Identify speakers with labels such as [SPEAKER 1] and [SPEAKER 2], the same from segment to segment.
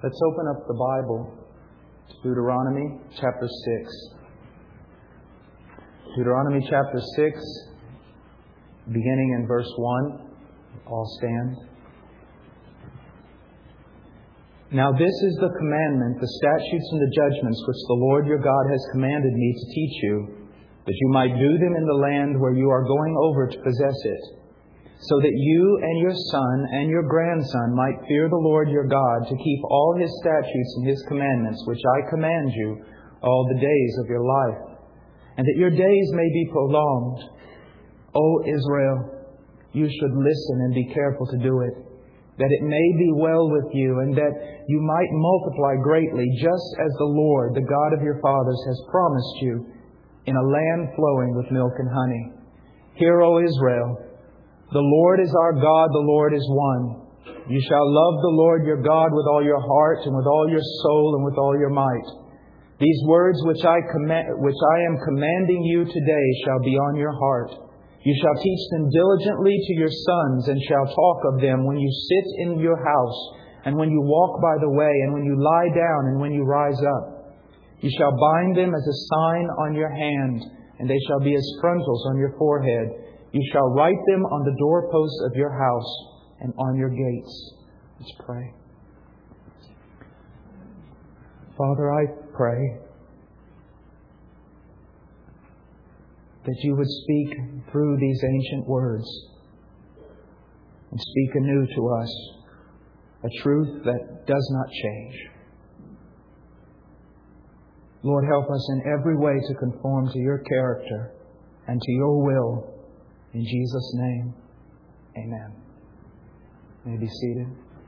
[SPEAKER 1] Let's open up the Bible to Deuteronomy chapter 6. Deuteronomy chapter 6, beginning in verse 1. All stand. Now this is the commandment, the statutes and the judgments which the Lord your God has commanded me to teach you, that you might do them in the land where you are going over to possess it, so that you and your son and your grandson might fear the Lord your God, to keep all His statutes and His commandments, which I command you all the days of your life, and that your days may be prolonged. O Israel, you should listen and be careful to do it, that it may be well with you, and that you might multiply greatly, just as the Lord, the God of your fathers, has promised you, in a land flowing with milk and honey. Hear, O Israel, the Lord is our God, the Lord is one. You shall love the Lord your God with all your heart, and with all your soul, and with all your might. These words which I am commanding you today shall be on your heart. You shall teach them diligently to your sons, and shall talk of them when you sit in your house, and when you walk by the way, and when you lie down, and when you rise up. You shall bind them as a sign on your hand, and they shall be as frontals on your forehead. You shall write them on the doorposts of your house and on your gates. Let's pray. Father, I pray that you would speak through these ancient words and speak anew to us a truth that does not change. Lord, help us in every way to conform to your character and to your will. In Jesus' name, amen. You may be seated.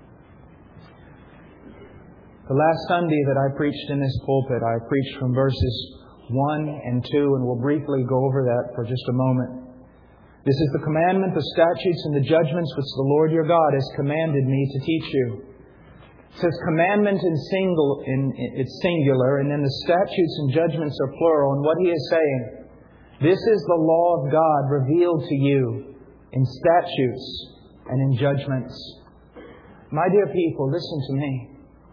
[SPEAKER 1] The last Sunday that I preached in this pulpit, I preached from verses 1 and 2, and we'll briefly go over that for just a moment. This is the commandment, the statutes, and the judgments which the Lord your God has commanded me to teach you. It says commandment it's singular, and then the statutes and judgments are plural. And what He is saying, this is the law of God revealed to you in statutes and in judgments. My dear people, listen to me.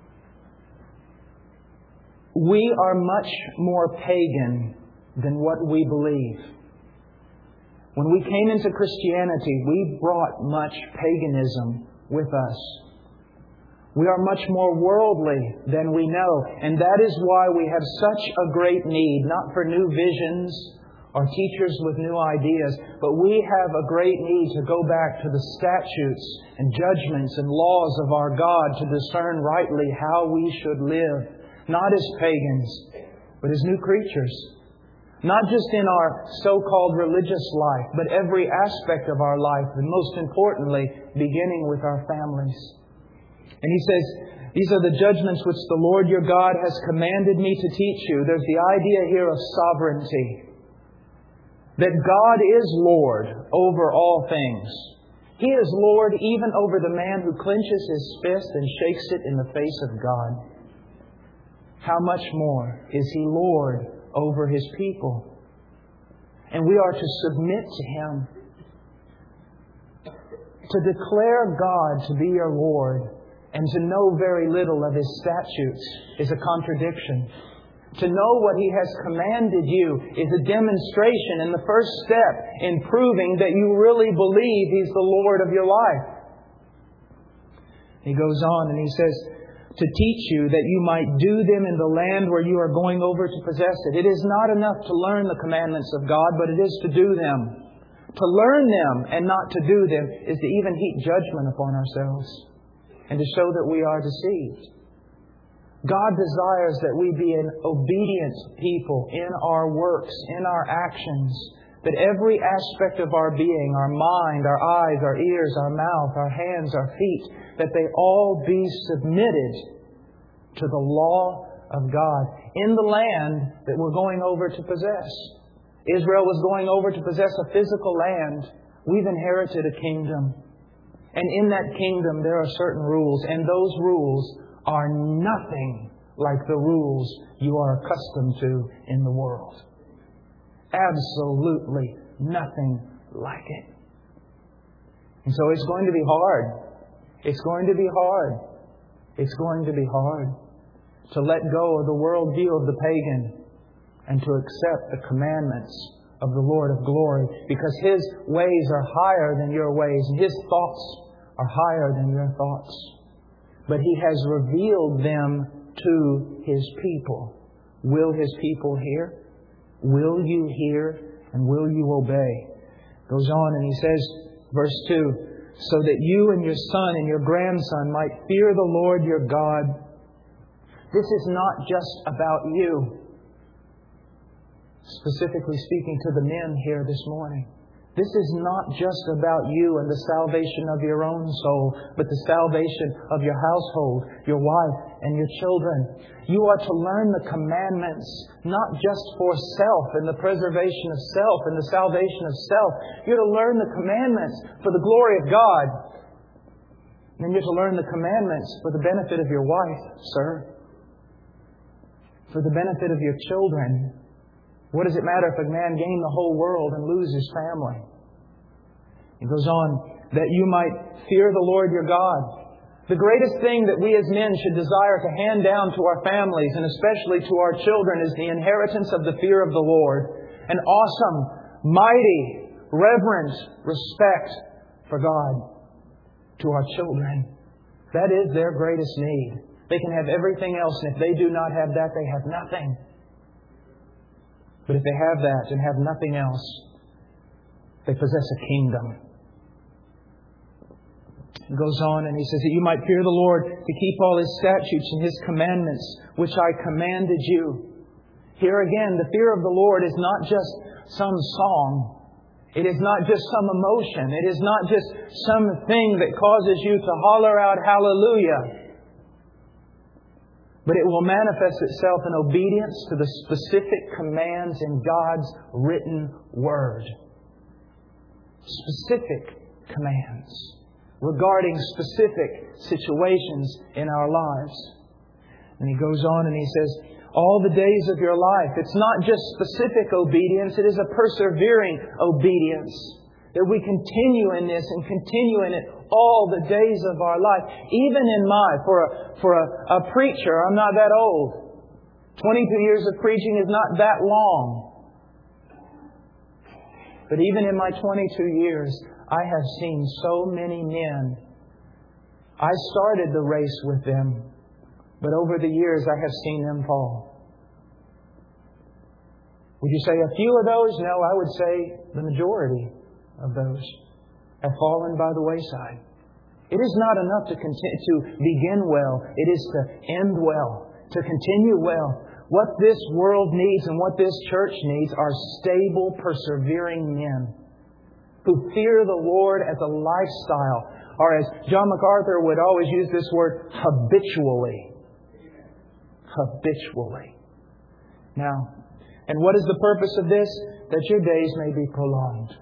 [SPEAKER 1] We are much more pagan than what we believe. When we came into Christianity, we brought much paganism with us. We are much more worldly than we know. And that is why we have such a great need, not for new visions or teachers with new ideas, but we have a great need to go back to the statutes and judgments and laws of our God to discern rightly how we should live, not as pagans, but as new creatures. Not just in our so-called religious life, but every aspect of our life, and most importantly, beginning with our families. And He says, these are the judgments which the Lord your God has commanded me to teach you. There's the idea here of sovereignty. That God is Lord over all things. He is Lord even over the man who clenches his fist and shakes it in the face of God. How much more is He Lord over His people? And we are to submit to Him. To declare God to be your Lord and to know very little of His statutes is a contradiction. To know what He has commanded you is a demonstration and the first step in proving that you really believe He's the Lord of your life. He goes on and He says, to teach you that you might do them in the land where you are going over to possess it. It is not enough to learn the commandments of God, but it is to do them. To learn them and not to do them is to even heap judgment upon ourselves and to show that we are deceived. God desires that we be an obedient people in our works, in our actions. That every aspect of our being, our mind, our eyes, our ears, our mouth, our hands, our feet, that they all be submitted to the law of God in the land that we're going over to possess. Israel was going over to possess a physical land. We've inherited a kingdom. And in that kingdom there are certain rules, and those rules are nothing like the rules you are accustomed to in the world. Absolutely nothing like it. And so it's going to be hard. It's going to be hard. It's going to be hard to let go of the worldview of the pagan and to accept the commandments of the Lord of glory, because His ways are higher than your ways and His thoughts are higher than your thoughts. But He has revealed them to His people. Will His people hear? Will you hear and will you obey? Goes on and He says, verse 2, so that you and your son and your grandson might fear the Lord your God. This is not just about you. Specifically speaking to the men here this morning. This is not just about you and the salvation of your own soul, but the salvation of your household, your wife, and your children. You are to learn the commandments, not just for self and the preservation of self and the salvation of self. You're to learn the commandments for the glory of God. And you're to learn the commandments for the benefit of your wife, sir. For the benefit of your children. What does it matter if a man gain the whole world and lose his family? It goes on, that you might fear the Lord your God. The greatest thing that we as men should desire to hand down to our families, and especially to our children, is the inheritance of the fear of the Lord. An awesome, mighty, reverent respect for God to our children. That is their greatest need. They can have everything else, and if they do not have that, they have nothing. But if they have that and have nothing else, they possess a kingdom. He goes on and he says that you might fear the Lord to keep all His statutes and His commandments, which I commanded you. Here again, the fear of the Lord is not just some song. It is not just some emotion. It is not just something that causes you to holler out hallelujah. But it will manifest itself in obedience to the specific commands in God's written Word. Specific commands regarding specific situations in our lives. And he goes on and he says, all the days of your life. It's not just specific obedience, it is a persevering obedience. That we continue in this and continue in it all the days of our life. Even in for a preacher, I'm not that old. 22 years of preaching is not that long. But even in my 22 years, I have seen so many men. I started the race with them, but over the years I have seen them fall. Would you say a few of those? No, I would say the majority of those have fallen by the wayside. It is not enough to begin well. It is to end well, to continue well. What this world needs and what this church needs are stable, persevering men who fear the Lord as a lifestyle, or as John MacArthur would always use this word, habitually. Habitually. Now, and what is the purpose of this? That your days may be prolonged.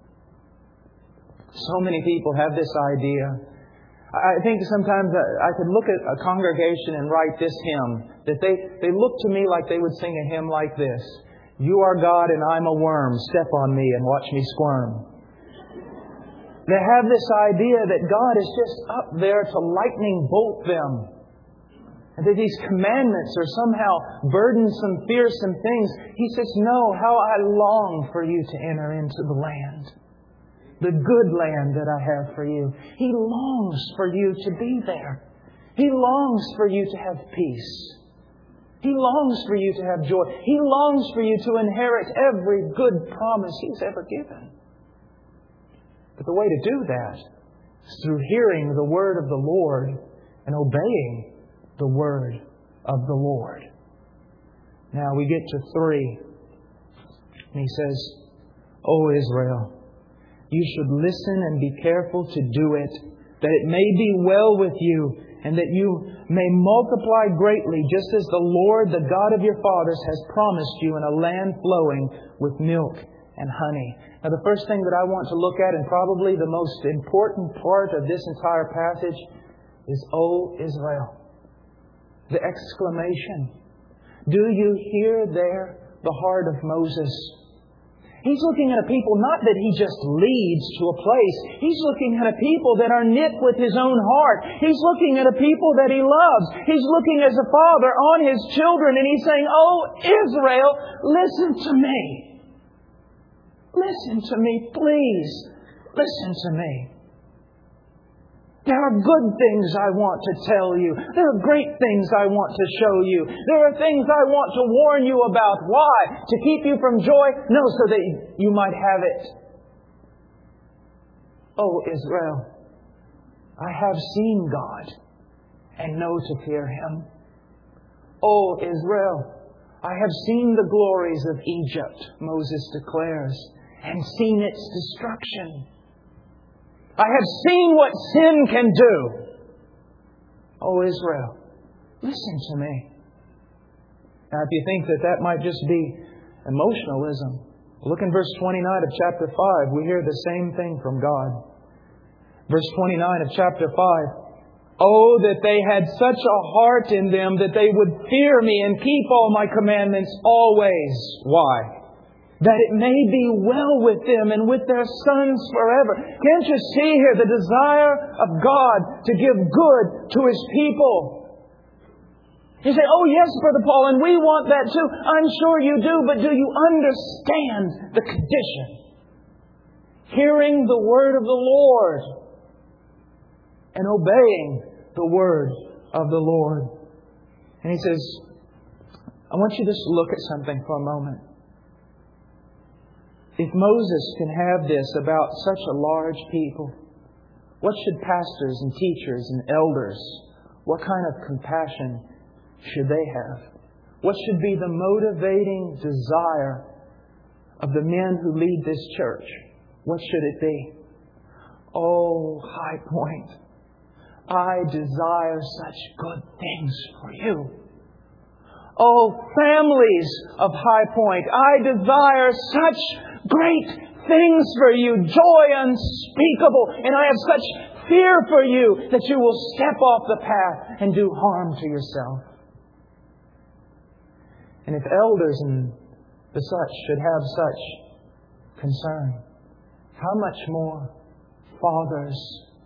[SPEAKER 1] So many people have this idea. I think sometimes I could look at a congregation and write this hymn. That they look to me like they would sing a hymn like this. You are God and I'm a worm. Step on me and watch me squirm. They have this idea that God is just up there to lightning bolt them. And that these commandments are somehow burdensome, fearsome things. He says, no, how I long for you to enter into the land. The good land that I have for you. He longs for you to be there. He longs for you to have peace. He longs for you to have joy. He longs for you to inherit every good promise He's ever given. But the way to do that is through hearing the word of the Lord and obeying the word of the Lord. Now we get to 3. And he says, O Israel, you should listen and be careful to do it, that it may be well with you, and that you may multiply greatly, just as the Lord, the God of your fathers, has promised you, in a land flowing with milk and honey. Now the first thing that I want to look at, and probably the most important part of this entire passage, is O Israel. The exclamation. Do you hear there the heart of Moses? He's looking at a people not that He just leads to a place. He's looking at a people that are knit with His own heart. He's looking at a people that He loves. He's looking as a father on His children, and He's saying, "Oh, Israel, listen to me. Listen to me, please. Listen to me. There are good things I want to tell you. There are great things I want to show you. There are things I want to warn you about. Why? To keep you from joy? No, so that you might have it. Oh, Israel, I have seen God and know to fear Him. Oh, Israel, I have seen the glories of Egypt, Moses declares, and seen its destruction. I have seen what sin can do. Oh, Israel, listen to me. Now, if you think that might just be emotionalism, look in verse 29 of chapter 5. We hear the same thing from God. Verse 29 of chapter 5. Oh, that they had such a heart in them that they would fear me and keep all my commandments always. Why? That it may be well with them and with their sons forever. Can't you see here the desire of God to give good to His people? You say, "Oh yes, Brother Paul, and we want that too." I'm sure you do, but do you understand the condition? Hearing the word of the Lord and obeying the word of the Lord. And he says, I want you to just look at something for a moment. If Moses can have this about such a large people, what should pastors and teachers and elders, what kind of compassion should they have? What should be the motivating desire of the men who lead this church? What should it be? Oh, High Point, I desire such good things for you. Oh, families of High Point, I desire such great things for you, joy unspeakable, and I have such fear for you that you will step off the path and do harm to yourself. And if elders and the such should have such concern, how much more fathers,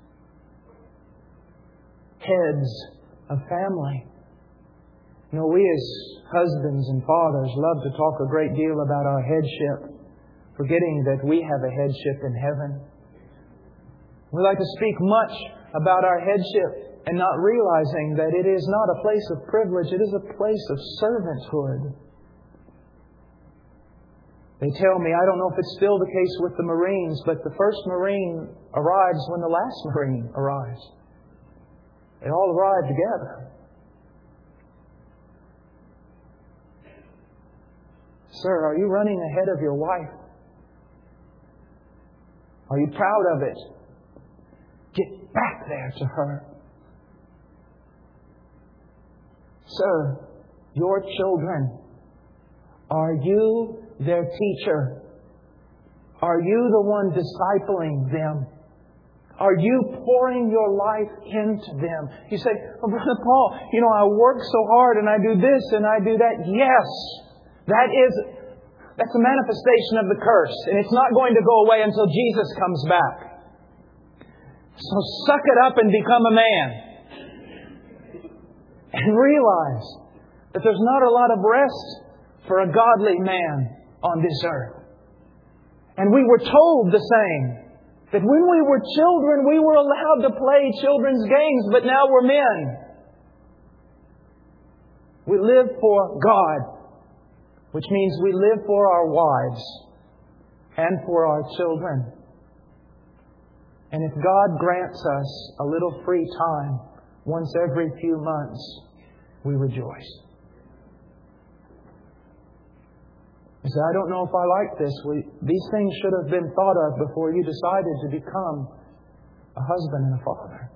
[SPEAKER 1] heads of family? You know, we as husbands and fathers love to talk a great deal about our headship, forgetting that we have a headship in heaven. We like to speak much about our headship and not realizing that it is not a place of privilege, it is a place of servanthood. They tell me, I don't know if it's still the case with the Marines, but the first Marine arrives when the last Marine arrives. They all arrive together. Sir, are you running ahead of your wife? Are you proud of it? Get back there to her. Sir, your children, are you their teacher? Are you the one discipling them? Are you pouring your life into them? You say, "Oh, Brother Paul, I work so hard and I do this and I do that." Yes, that's a manifestation of the curse. And it's not going to go away until Jesus comes back. So suck it up and become a man. And realize that there's not a lot of rest for a godly man on this earth. And we were told the same. That when we were children, we were allowed to play children's games, but now we're men. We live for God, which means we live for our wives and for our children. And if God grants us a little free time once every few months, we rejoice. You say, I don't know if I like this. These things should have been thought of before you decided to become a husband and a father.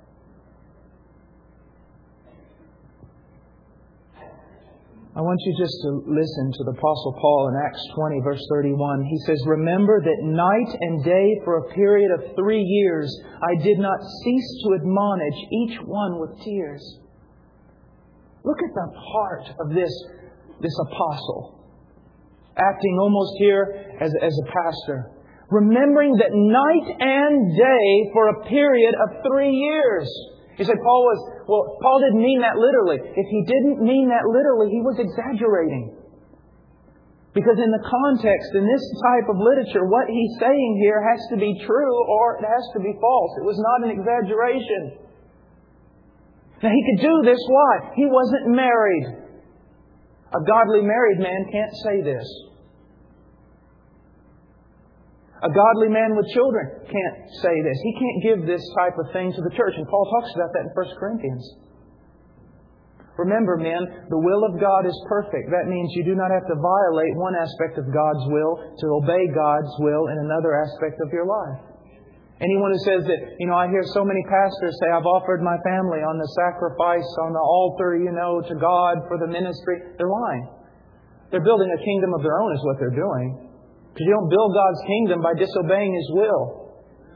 [SPEAKER 1] I want you just to listen to the Apostle Paul in Acts 20, verse 31. He says, "Remember that night and day for a period of 3 years I did not cease to admonish each one with tears." Look at the heart of this apostle. Acting almost here as a pastor. Remembering that night and day for a period of 3 years. You say, Paul didn't mean that literally. If he didn't mean that literally, he was exaggerating. Because in the context, in this type of literature, what he's saying here has to be true or it has to be false. It was not an exaggeration. Now he could do this. Why? He wasn't married. A godly married man can't say this. A godly man with children can't say this. He can't give this type of thing to the church. And Paul talks about that in 1 Corinthians. Remember, men, the will of God is perfect. That means you do not have to violate one aspect of God's will to obey God's will in another aspect of your life. Anyone who says that, I hear so many pastors say, I've offered my family on the sacrifice, on the altar, to God for the ministry. They're lying. They're building a kingdom of their own is what they're doing. Because you don't build God's kingdom by disobeying His will.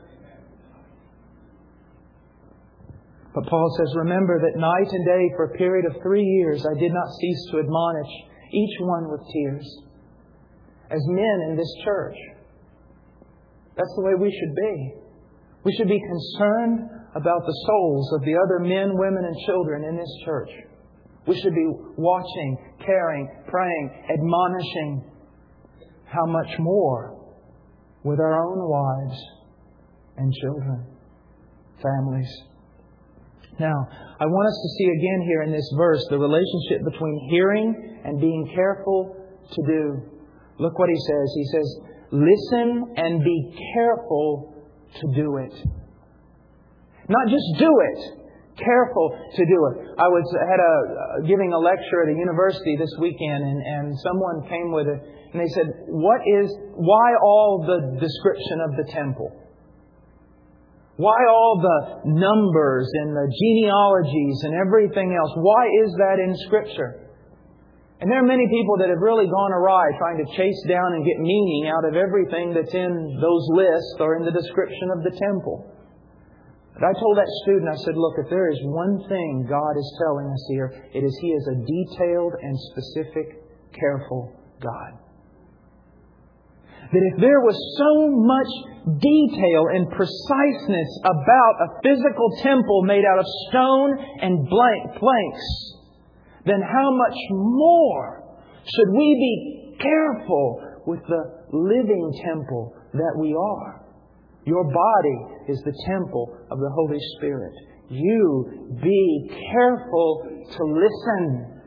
[SPEAKER 1] But Paul says, remember that night and day for a period of 3 years I did not cease to admonish each one with tears. As men in this church. That's the way we should be. We should be concerned about the souls of the other men, women, and children in this church. We should be watching, caring, praying, admonishing. How much more with our own wives and children, families. Now, I want us to see again here in this verse the relationship between hearing and being careful to do. Look what he says. He says, listen and be careful to do it. Not just do it. Careful to do it. I was giving a lecture at a university this weekend, and someone came with it, and they said, why all the description of the temple? Why all the numbers and the genealogies and everything else? Why is that in Scripture? And there are many people that have really gone awry trying to chase down and get meaning out of everything that's in those lists or in the description of the temple. But I told that student, I said, look, if there is one thing God is telling us here, it is He is a detailed and specific, careful God. That if there was so much detail and preciseness about a physical temple made out of stone and planks, then how much more should we be careful with the living temple that we are? Your body is the temple of the Holy Spirit. You be careful to listen.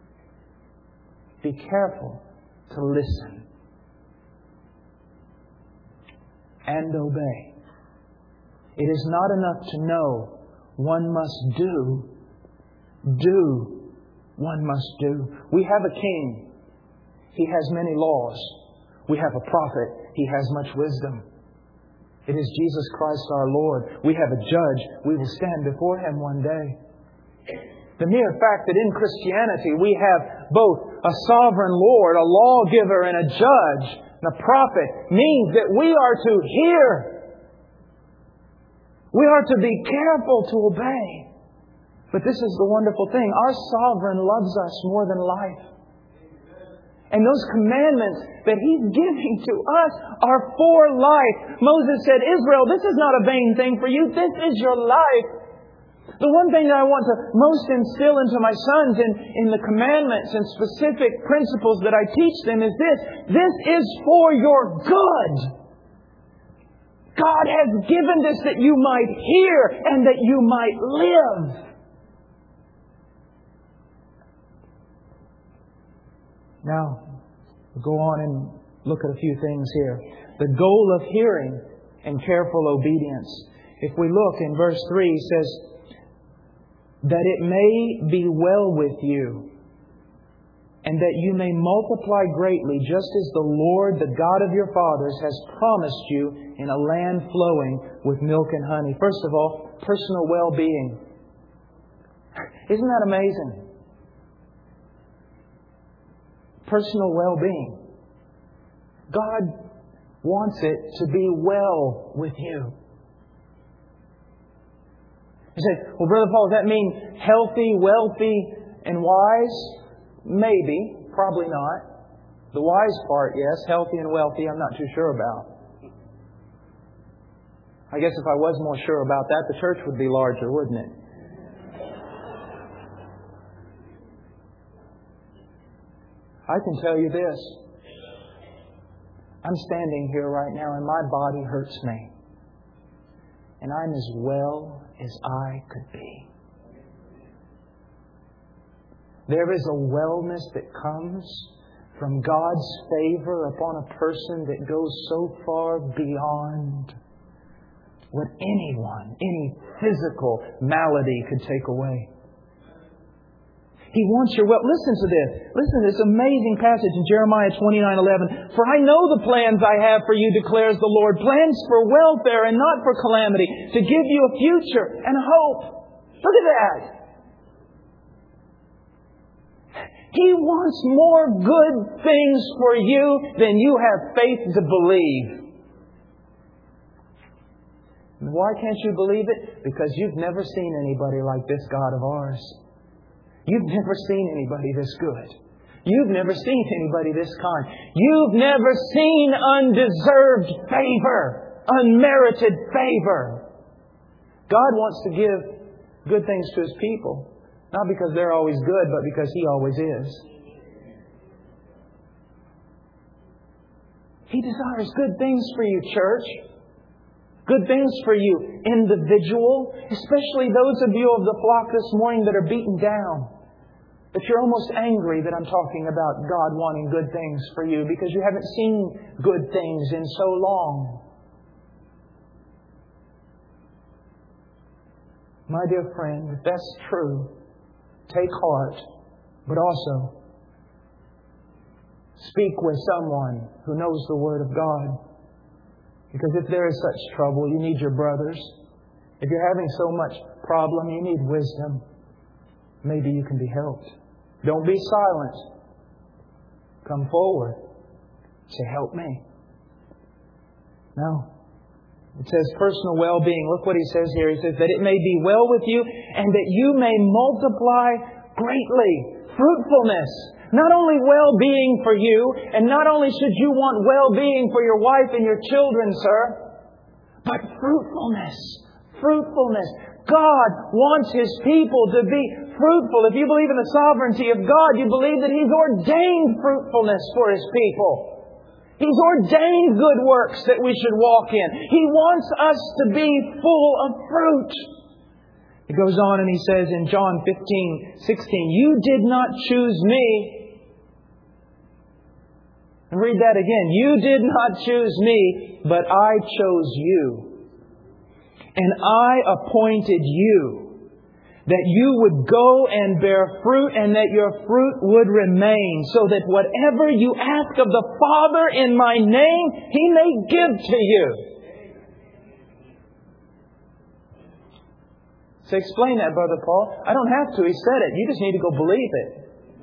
[SPEAKER 1] Be careful to listen. And obey. It is not enough to know. One must do. Do. One must do. We have a king. He has many laws. We have a prophet. He has much wisdom. It is Jesus Christ our Lord. We have a judge. We will stand before Him one day. The mere fact that in Christianity we have both a sovereign Lord, a lawgiver, and a judge, and a prophet, means that we are to hear. We are to be careful to obey. But this is the wonderful thing. Our sovereign loves us more than life. And those commandments that He's giving to us are for life. Moses said, Israel, this is not a vain thing for you. This is your life. The one thing that I want to most instill into my sons in the commandments and specific principles that I teach them is this. This is for your good. God has given this that you might hear and that you might live. Now, we'll go on and look at a few things here. The goal of hearing and careful obedience. If we look in verse 3, he says, that it may be well with you, and that you may multiply greatly, just as the Lord, the God of your fathers, has promised you in a land flowing with milk and honey. First of all, personal well-being. Isn't that amazing? Personal well-being. God wants it to be well with you. You say, well, Brother Paul, does that mean healthy, wealthy, and wise? Maybe. Probably not. The wise part, yes. Healthy and wealthy, I'm not too sure about. I guess if I was more sure about that, the church would be larger, wouldn't it? I can tell you this. I'm standing here right now and my body hurts me. And I'm as well as I could be. There is a wellness that comes from God's favor upon a person that goes so far beyond what anyone, any physical malady could take away. He wants your well. Listen to this. Listen to this amazing passage in Jeremiah 29:11. For I know the plans I have for you, declares the Lord. Plans for welfare and not for calamity. To give you a future and hope. Look at that. He wants more good things for you than you have faith to believe. Why can't you believe it? Because you've never seen anybody like this God of ours. You've never seen anybody this good. You've never seen anybody this kind. You've never seen undeserved favor, unmerited favor. God wants to give good things to His people. Not because they're always good, but because He always is. He desires good things for you, church. Good things for you, individual. Especially those of you of the flock this morning that are beaten down. That you're almost angry that I'm talking about God wanting good things for you because you haven't seen good things in so long. My dear friend, if that's true, take heart, but also speak with someone who knows the Word of God. Because if there is such trouble, you need your brothers. If you're having so much problem, you need wisdom. Maybe you can be helped. Don't be silent. Come forward. Say, help me. No. It says personal well-being. Look what he says here. He says that it may be well with you and that you may multiply greatly. Fruitfulness. Not only well-being for you, and not only should you want well-being for your wife and your children, sir, but fruitfulness. Fruitfulness. God wants His people to be fruitful. If you believe in the sovereignty of God, you believe that He's ordained fruitfulness for His people. He's ordained good works that we should walk in. He wants us to be full of fruit. It goes on and he says in John 15:16, you did not choose me. And read that again. You did not choose me, but I chose you. And I appointed you that you would go and bear fruit and that your fruit would remain, so that whatever you ask of the Father in my name, He may give to you. So explain that, Brother Paul. I don't have to. He said it. You just need to go believe it.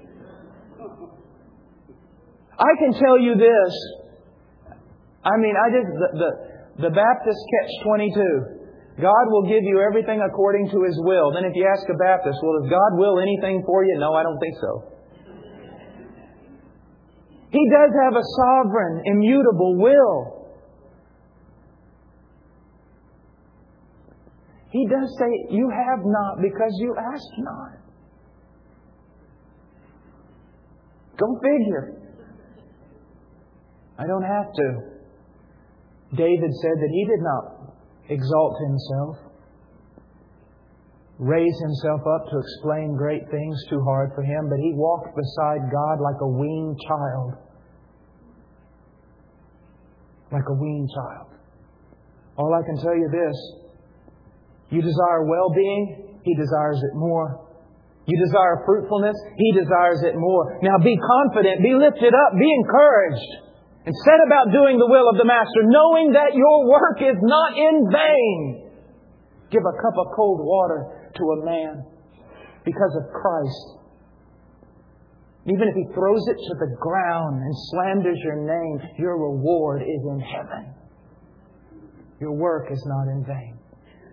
[SPEAKER 1] I can tell you this. The Baptist catch-22. God will give you everything according to His will. Then if you ask a Baptist, well, does God will anything for you? No, I don't think so. He does have a sovereign, immutable will. He does say, you have not because you ask not. Go figure. I don't have to. David said that he did not exalt himself, raise himself up to explain great things too hard for him, but he walked beside God like a weaned child. Like a weaned child. All I can tell you this, you desire well-being, He desires it more. You desire fruitfulness, He desires it more. Now be confident, be lifted up, be encouraged. And set about doing the will of the Master, knowing that your work is not in vain. Give a cup of cold water to a man because of Christ. Even if he throws it to the ground and slanders your name, your reward is in heaven. Your work is not in vain.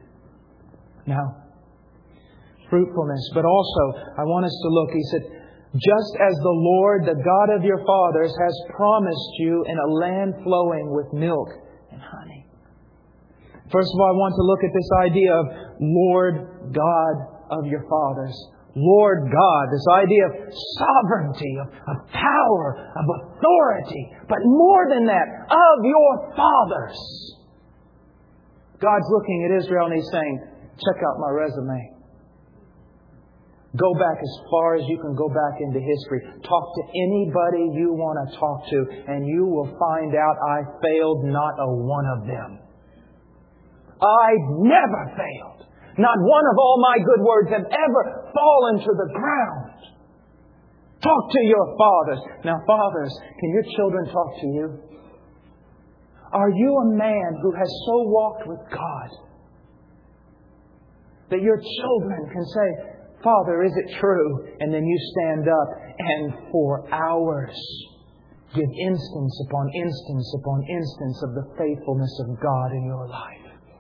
[SPEAKER 1] Now, fruitfulness. But also, I want us to look. He said, just as the Lord, the God of your fathers, has promised you in a land flowing with milk and honey. First of all, I want to look at this idea of Lord God of your fathers. Lord God, this idea of sovereignty, of power, of authority, but more than that, of your fathers. God's looking at Israel and He's saying, check out my resume. Go back as far as you can go back into history. Talk to anybody you want to talk to, and you will find out I failed not a one of them. I never failed. Not one of all my good words have ever fallen to the ground. Talk to your fathers. Now, fathers, can your children talk to you? Are you a man who has so walked with God that your children can say, Father, is it true? And then you stand up and for hours give instance upon instance upon instance of the faithfulness of God in your life.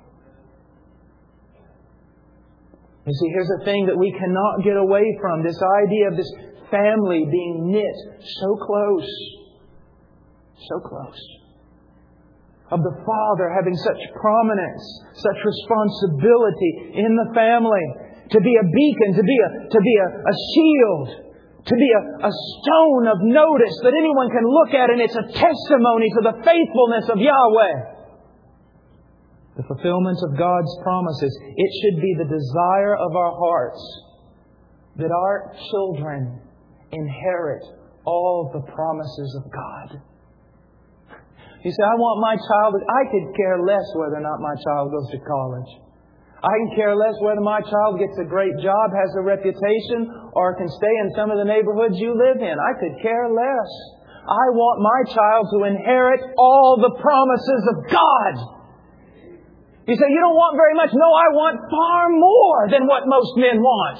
[SPEAKER 1] You see, here's a thing that we cannot get away from. This idea of this family being knit so close. So close. Of the father having such prominence, such responsibility in the family. To be a beacon, to be a shield. To be a stone of notice that anyone can look at, and it's a testimony to the faithfulness of Yahweh. The fulfillment of God's promises. It should be the desire of our hearts that our children inherit all the promises of God. You say, I want my child... I could care less whether or not my child goes to college. I can care less whether my child gets a great job, has a reputation, or can stay in some of the neighborhoods you live in. I could care less. I want my child to inherit all the promises of God. You say, you don't want very much. No, I want far more than what most men want.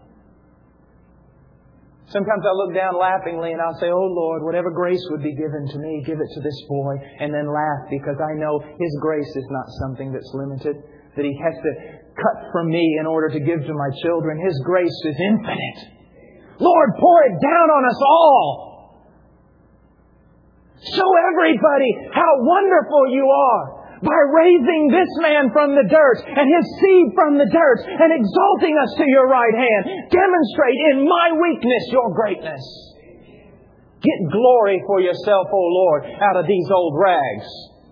[SPEAKER 1] Sometimes I look down laughingly and I'll say, oh Lord, whatever grace would be given to me, give it to this boy. And then laugh because I know His grace is not something that's limited. That He has to cut from me in order to give to my children. His grace is infinite. Lord, pour it down on us all. Show everybody how wonderful You are. By raising this man from the dirt and his seed from the dirt and exalting us to Your right hand. Demonstrate in my weakness Your greatness. Get glory for Yourself, O Lord, out of these old rags.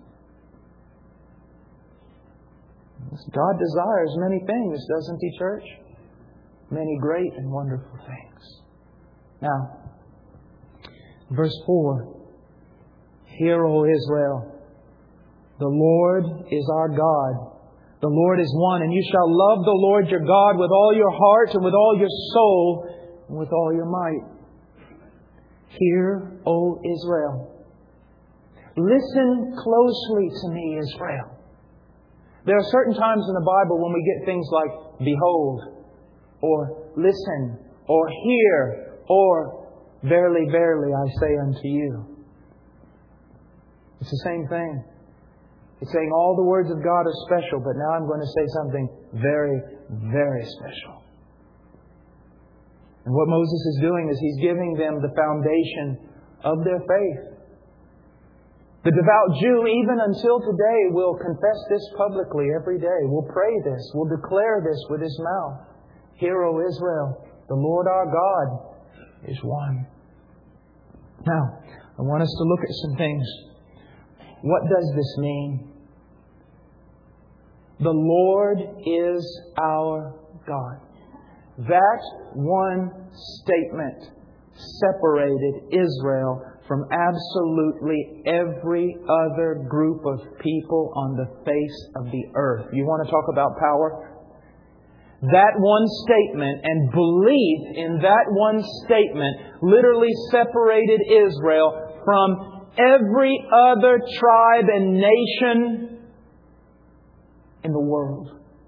[SPEAKER 1] God desires many things, doesn't He, church? Many great and wonderful things. Now, verse 4. Hear, O Israel. The Lord is our God. The Lord is one, and you shall love the Lord your God with all your heart and with all your soul and with all your might. Hear, O Israel. Listen closely to me, Israel. There are certain times in the Bible when we get things like behold, or listen, or hear, or verily, verily, I say unto you. It's the same thing. It's saying all the words of God are special, but now I'm going to say something very, very special. And what Moses is doing is he's giving them the foundation of their faith. The devout Jew, even until today, will confess this publicly every day. Will pray this. Will declare this with his mouth. Hear, O Israel, the Lord our God is one. Now, I want us to look at some things. What does this mean? The Lord is our God. That one statement separated Israel from absolutely every other group of people on the face of the earth. You want to talk about power? That one statement and belief in that one statement literally separated Israel from every other tribe and nation in the world.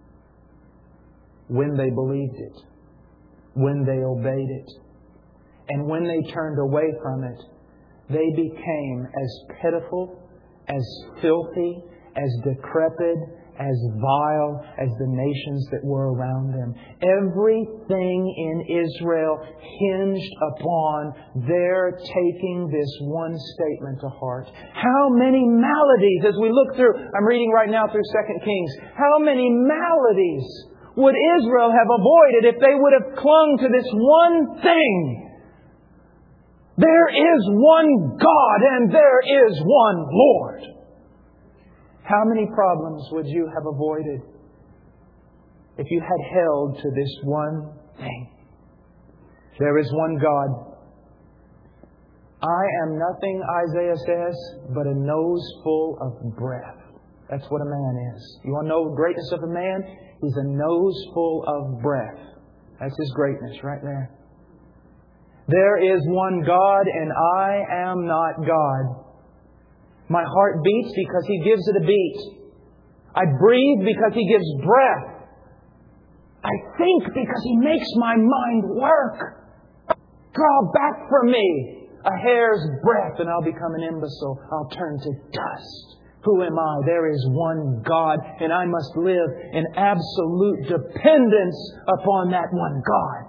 [SPEAKER 1] When they believed it, when they obeyed it, and when they turned away from it, they became as pitiful, as filthy, as decrepit, as vile as the nations that were around them. Everything in Israel hinged upon their taking this one statement to heart. How many maladies, as we look through, I'm reading right now through 2 Kings, how many maladies would Israel have avoided if they would have clung to this one thing? There is one God and there is one Lord. How many problems would you have avoided if you had held to this one thing? There is one God. I am nothing, Isaiah says, but a nose full of breath. That's what a man is. You want to know the greatness of a man? He's a nose full of breath. That's his greatness right there. There is one God and I am not God. My heart beats because He gives it a beat. I breathe because He gives breath. I think because He makes my mind work. Draw back from me a hair's breadth and I'll become an imbecile. I'll turn to dust. Who am I? There is one God and I must live in absolute dependence upon that one God.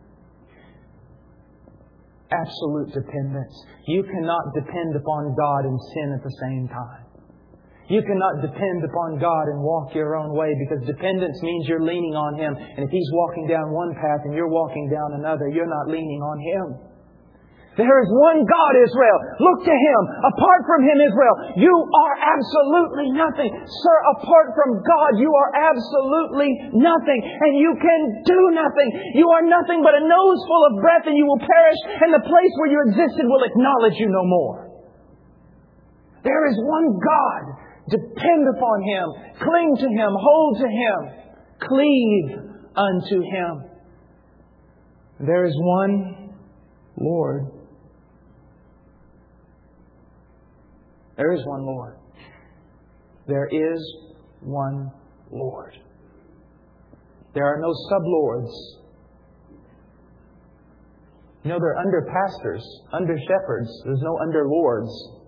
[SPEAKER 1] Absolute dependence. You cannot depend upon God and sin at the same time. You cannot depend upon God and walk your own way, because dependence means you're leaning on Him. And if He's walking down one path and you're walking down another, you're not leaning on Him. There is one God, Israel. Look to Him. Apart from Him, Israel, you are absolutely nothing. Sir, apart from God, you are absolutely nothing. And you can do nothing. You are nothing but a nose full of breath, and you will perish, and the place where you existed will acknowledge you no more. There is one God. Depend upon Him. Cling to Him. Hold to Him. Cleave unto Him. There is one Lord. There is one Lord. There is one Lord. There are no sub-lords. You know, there are under-pastors, under-shepherds. There's no under-lords.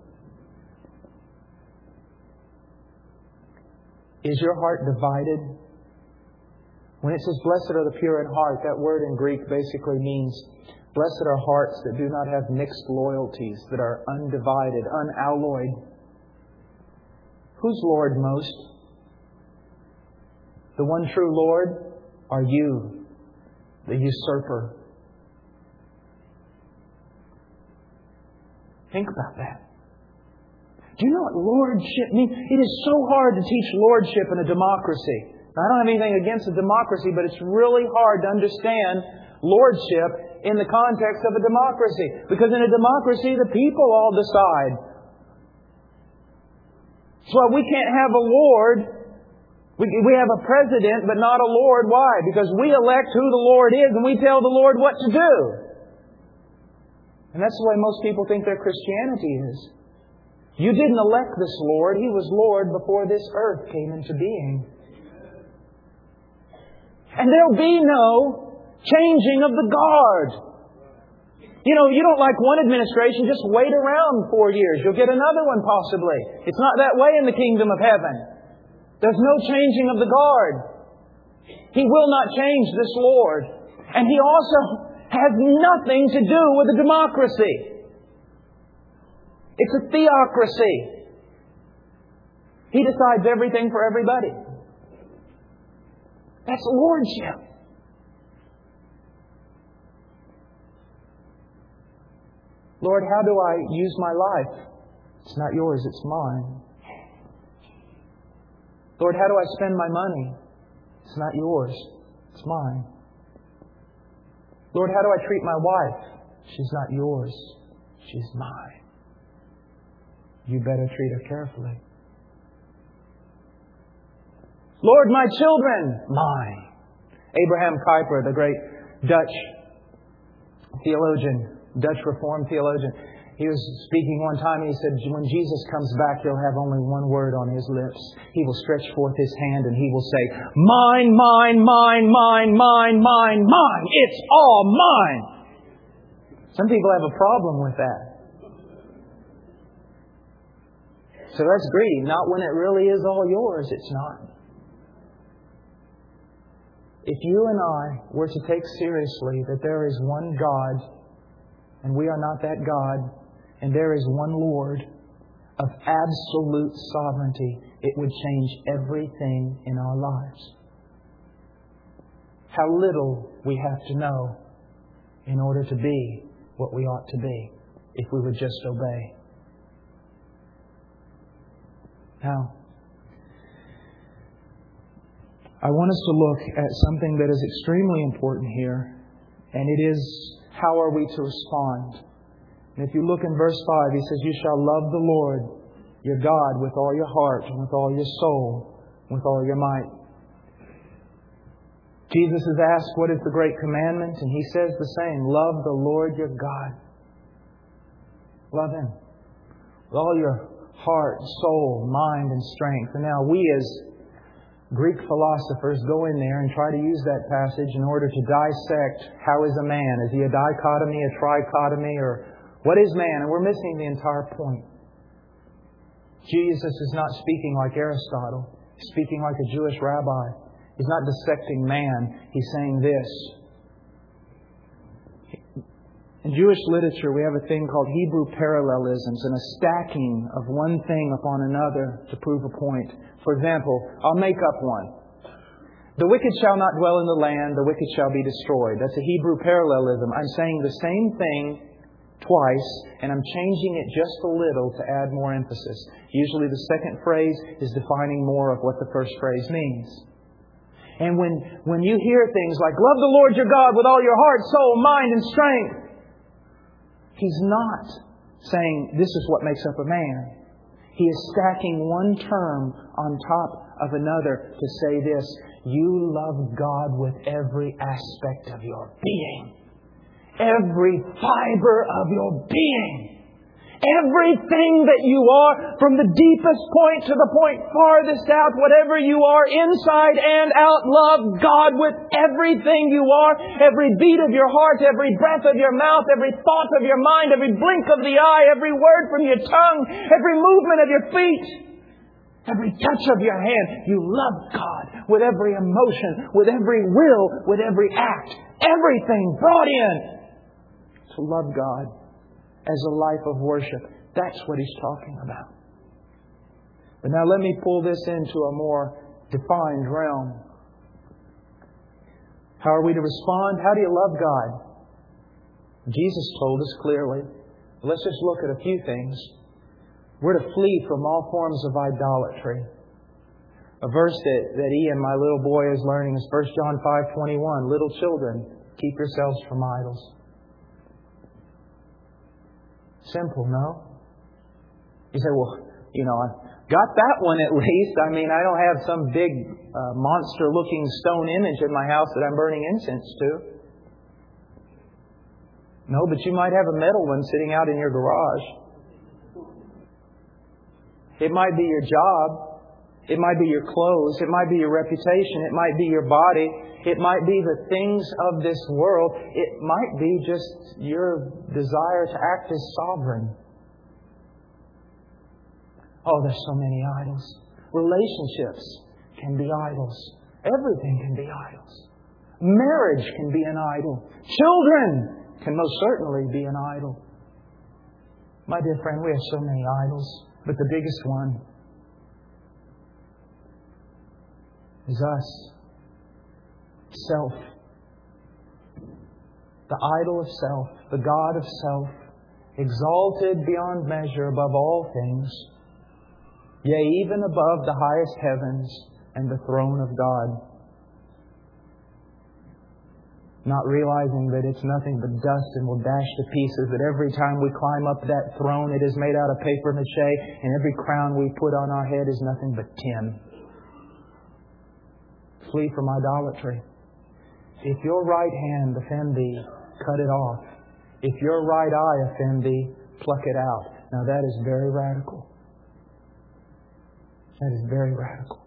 [SPEAKER 1] Is your heart divided? When it says, blessed are the pure in heart, that word in Greek basically means blessed are hearts that do not have mixed loyalties, that are undivided, unalloyed. Who's Lord most? The one true Lord, or you, the usurper? Think about that. Do you know what lordship means? It is so hard to teach lordship in a democracy. I don't have anything against a democracy, but it's really hard to understand lordship in the context of a democracy. Because in a democracy, the people all decide. That's why we can't have a lord. We have a president, but not a lord. Why? Because we elect who the Lord is, and we tell the Lord what to do. And that's the way most people think their Christianity is. You didn't elect this Lord. He was Lord before this earth came into being. And there'll be no changing of the guard. You know, you don't like one administration, just wait around 4 years. You'll get another one possibly. It's not that way in the kingdom of heaven. There's no changing of the guard. He will not change this Lord. And He also has nothing to do with a democracy. It's a theocracy. He decides everything for everybody. That's lordship. Lord, how do I use my life? It's not yours, it's mine. Lord, how do I spend my money? It's not yours, it's mine. Lord, how do I treat my wife? She's not yours, she's mine. You better treat her carefully. Lord, my children, mine. Abraham Kuyper, the great Dutch theologian, Dutch Reformed theologian, he was speaking one time and he said, when Jesus comes back, He'll have only one word on His lips. He will stretch forth His hand and He will say, mine, mine, mine, mine, mine, mine, mine. It's all mine. Some people have a problem with that. So that's greedy. Not when it really is all yours. It's not. If you and I were to take seriously that there is one God, and we are not that God, and there is one Lord of absolute sovereignty, it would change everything in our lives. How little we have to know in order to be what we ought to be, if we would just obey. Now, I want us to look at something that is extremely important here, and it is, how are we to respond? And if you look in verse 5, He says, "You shall love the Lord your God with all your heart, and with all your soul, and with all your might." Jesus is asked, what is the great commandment? And He says the same, love the Lord your God. Love Him with all your heart, soul, mind, and strength. And now we as Greek philosophers go in there and try to use that passage in order to dissect how is a man. Is he a dichotomy, a trichotomy, or what is man? And we're missing the entire point. Jesus is not speaking like Aristotle. He's speaking like a Jewish rabbi. He's not dissecting man. He's saying this. In Jewish literature, we have a thing called Hebrew parallelisms and a stacking of one thing upon another to prove a point. For example, I'll make up one. The wicked shall not dwell in the land, the wicked shall be destroyed. That's a Hebrew parallelism. I'm saying the same thing twice, and I'm changing it just a little to add more emphasis. Usually the second phrase is defining more of what the first phrase means. And when you hear things like, love the Lord your God with all your heart, soul, mind, and strength, He's not saying this is what makes up a man. He is stacking one term on top of another to say this: you love God with every aspect of your being. Every fiber of your being. Everything that you are, from the deepest point to the point farthest out, whatever you are, inside and out, love God with everything you are. Every beat of your heart, every breath of your mouth, every thought of your mind, every blink of the eye, every word from your tongue, every movement of your feet, every touch of your hand. You love God with every emotion, with every will, with every act. Everything brought in to love God as a life of worship. That's what He's talking about. But now let me pull this into a more defined realm. How are we to respond? How do you love God? Jesus told us clearly. Let's just look at a few things. We're to flee from all forms of idolatry. A verse that Ian, my little boy, is learning is 1 John 5:21. Little children, keep yourselves from idols. Simple, no? You say, well, I got that one at least. I mean, I don't have some big monster-looking stone image in my house that I'm burning incense to. No, but you might have a metal one sitting out in your garage. It might be your job. It might be your clothes. It might be your reputation. It might be your body. It might be the things of this world. It might be just your desire to act as sovereign. Oh, there's so many idols. Relationships can be idols. Everything can be idols. Marriage can be an idol. Children can most certainly be an idol. My dear friend, we have so many idols, but the biggest one is us. Self. The idol of self. The God of self. Exalted beyond measure above all things. Yea, even above the highest heavens and the throne of God. Not realizing that it's nothing but dust and will dash to pieces. That every time we climb up that throne, it is made out of paper mache. And every crown we put on our head is nothing but tin. Flee from idolatry. If your right hand offend thee, cut it off. If your right eye offend thee, pluck it out. Now that is very radical. That is very radical.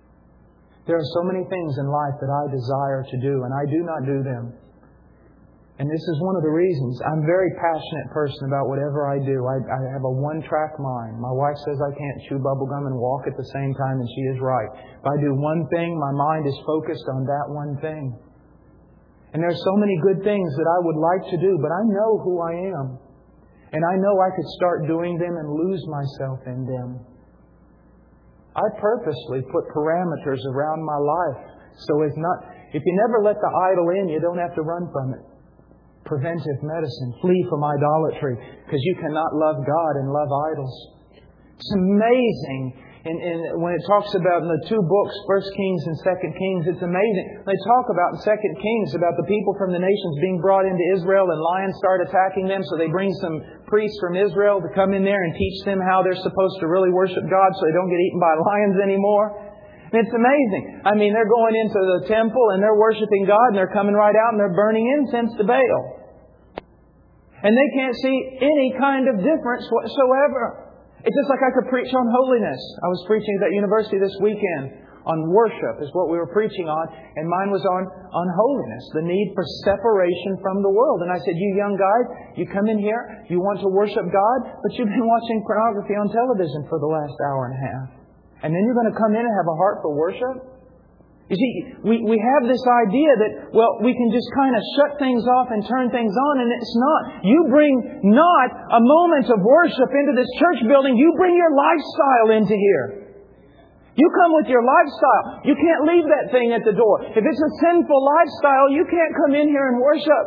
[SPEAKER 1] There are so many things in life that I desire to do, and I do not do them. And this is one of the reasons. I'm a very passionate person about whatever I do. I have a one-track mind. My wife says I can't chew bubblegum and walk at the same time, and she is right. If I do one thing, my mind is focused on that one thing. And there are so many good things that I would like to do, but I know who I am. And I know I could start doing them and lose myself in them. I purposely put parameters around my life so it's not... If you never let the idol in, you don't have to run from it. Preventive medicine. Flee from idolatry, because you cannot love God and love idols. It's amazing. And when it talks about in the two books, 1 Kings and 2 Kings, it's amazing. They talk about in 2 Kings about the people from the nations being brought into Israel and lions start attacking them. So they bring some priests from Israel to come in there and teach them how they're supposed to really worship God so they don't get eaten by lions anymore. And it's amazing. I mean, they're going into the temple and they're worshiping God and they're coming right out and they're burning incense to Baal. And they can't see any kind of difference whatsoever. It's just like I could preach on holiness. I was preaching at that university this weekend on worship is what we were preaching on. And mine was on holiness, the need for separation from the world. And I said, you young guys, you come in here, you want to worship God, but you've been watching pornography on television for the last hour and a half. And then you're going to come in and have a heart for worship? You see, we have this idea that, well, we can just kind of shut things off and turn things on, and it's not. You bring not a moment of worship into this church building. You bring your lifestyle into here. You come with your lifestyle. You can't leave that thing at the door. If it's a sinful lifestyle, you can't come in here and worship.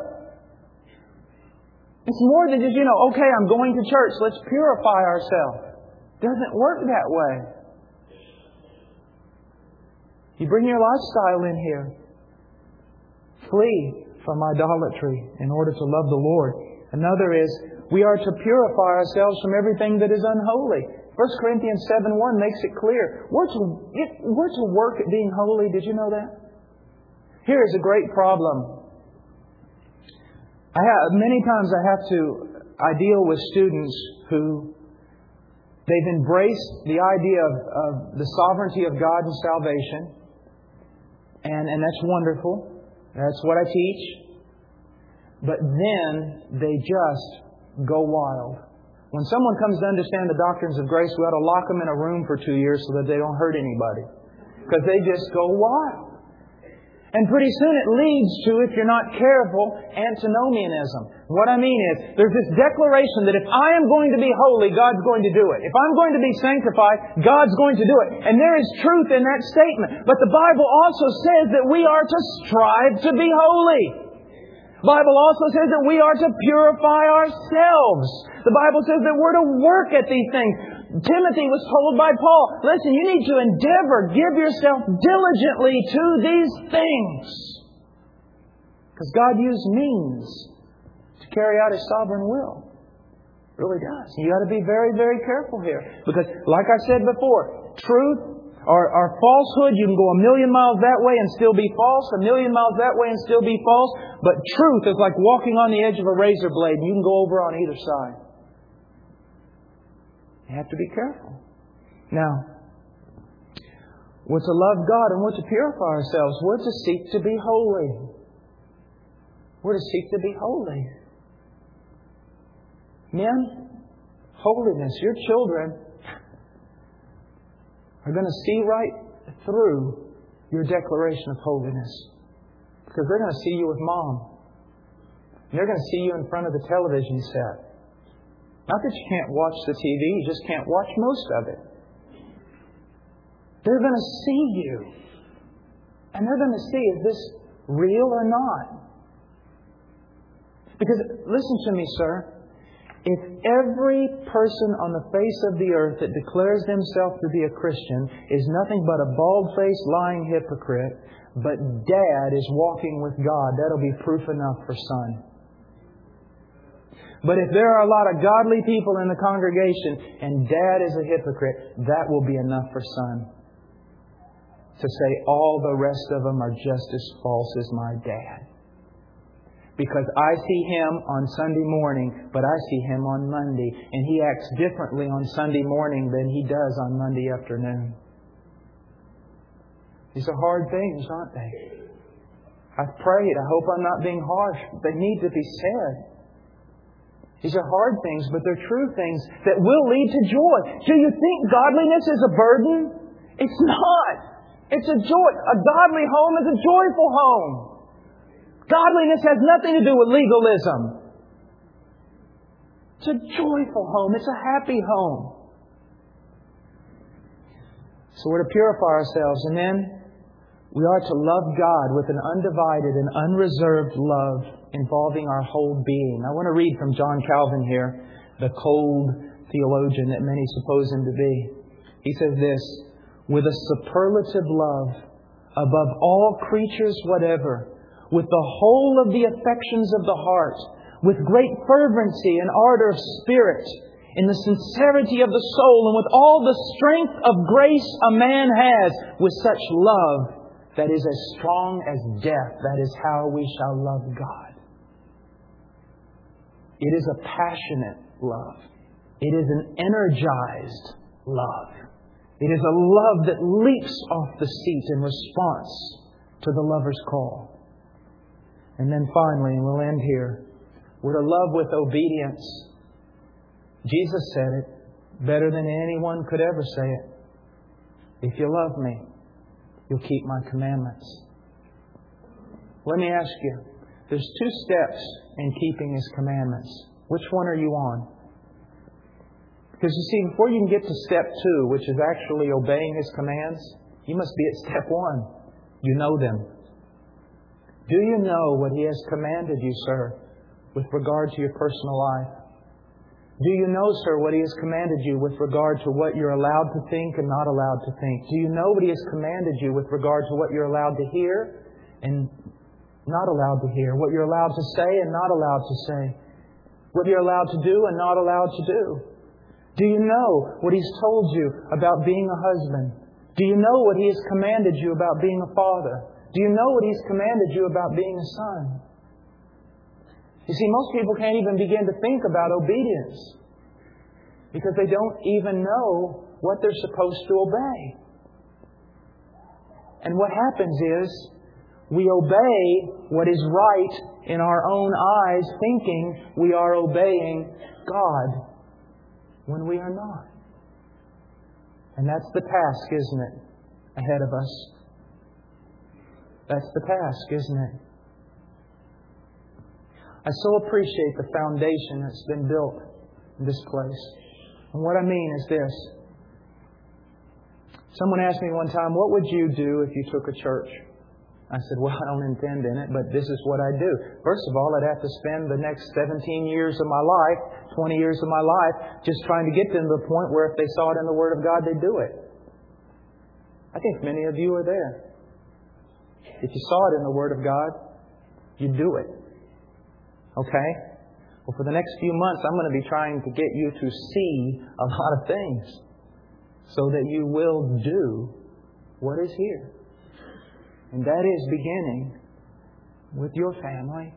[SPEAKER 1] It's more than just, okay, I'm going to church. Let's purify ourselves. It doesn't work that way. You bring your lifestyle in here. Flee from idolatry in order to love the Lord. Another is, we are to purify ourselves from everything that is unholy. 1 Corinthians 7:1 makes it clear. We're to work at being holy. Did you know that? Here is a great problem. Many times I deal with students who they've embraced the idea of the sovereignty of God and salvation. And that's wonderful. That's what I teach. But then they just go wild. When someone comes to understand the doctrines of grace, we ought to lock them in a room for 2 years so that they don't hurt anybody. Because they just go wild. And pretty soon it leads to, if you're not careful, antinomianism. What I mean is, there's this declaration that if I am going to be holy, God's going to do it. If I'm going to be sanctified, God's going to do it. And there is truth in that statement. But the Bible also says that we are to strive to be holy. The Bible also says that we are to purify ourselves. The Bible says that we're to work at these things. Timothy was told by Paul, listen, you need to endeavor, give yourself diligently to these things. Because God used means to carry out His sovereign will. It really does. You got to be very, very careful here. Because, like I said before, truth or falsehood, you can go 1,000,000 miles that way and still be false, 1,000,000 miles that way and still be false. But truth is like walking on the edge of a razor blade, and you can go over on either side. You have to be careful. Now, we're to love God and we're to purify ourselves. We're to seek to be holy. We're to seek to be holy. Men, holiness. Your children are going to see right through your declaration of holiness. Because they're going to see you with Mom. And they're going to see you in front of the television set. Not that you can't watch the TV, you just can't watch most of it. They're going to see you. And they're going to see, is this real or not? Because, listen to me, sir. If every person on the face of the earth that declares themselves to be a Christian is nothing but a bald-faced, lying hypocrite, but Dad is walking with God, that'll be proof enough for Son. But if there are a lot of godly people in the congregation and Dad is a hypocrite, that will be enough for Son to say all the rest of them are just as false as my dad. Because I see him on Sunday morning, but I see him on Monday. And he acts differently on Sunday morning than he does on Monday afternoon. These are hard things, aren't they? I've prayed. I hope I'm not being harsh. They need to be said. These are hard things, but they're true things that will lead to joy. Do you think godliness is a burden? It's not. It's a joy. A godly home is a joyful home. Godliness has nothing to do with legalism. It's a joyful home. It's a happy home. So we're to purify ourselves, and then we are to love God with an undivided and unreserved love involving our whole being. I want to read from John Calvin here, the cold theologian that many suppose him to be. He says this, with a superlative love above all creatures whatever, with the whole of the affections of the heart, with great fervency and ardor of spirit, in the sincerity of the soul, and with all the strength of grace a man has, with such love that is as strong as death, that is how we shall love God. It is a passionate love. It is an energized love. It is a love that leaps off the seat in response to the lover's call. And then finally, and we'll end here, we're to love with obedience. Jesus said it better than anyone could ever say it. If you love me, you'll keep my commandments. Let me ask you, there's 2 steps in keeping His commandments. Which one are you on? Because you see, before you can get to step 2, which is actually obeying His commands, you must be at step 1. You know them. Do you know what He has commanded you, sir, with regard to your personal life? Do you know, sir, what He has commanded you with regard to what you're allowed to think and not allowed to think? Do you know what He has commanded you with regard to what you're allowed to hear and not allowed to hear? What you're allowed to say and not allowed to say? What you're allowed to do and not allowed to do? Do you know what He's told you about being a husband? Do you know what He has commanded you about being a father? Do you know what He's commanded you about being a son? You see, most people can't even begin to think about obedience because they don't even know what they're supposed to obey. And what happens is we obey what is right in our own eyes, thinking we are obeying God when we are not. And that's the task, isn't it, ahead of us? That's the task, isn't it? I so appreciate the foundation that's been built in this place. And what I mean is this. Someone asked me one time, what would you do if you took a church? I said, well, I don't intend in it, but this is what I do. First of all, I'd have to spend the next 17 years of my life, 20 years of my life, just trying to get them to the point where if they saw it in the Word of God, they'd do it. I think many of you are there. If you saw it in the Word of God, you'd do it. Okay? Well, for the next few months, I'm going to be trying to get you to see a lot of things so that you will do what is here. And that is beginning with your family.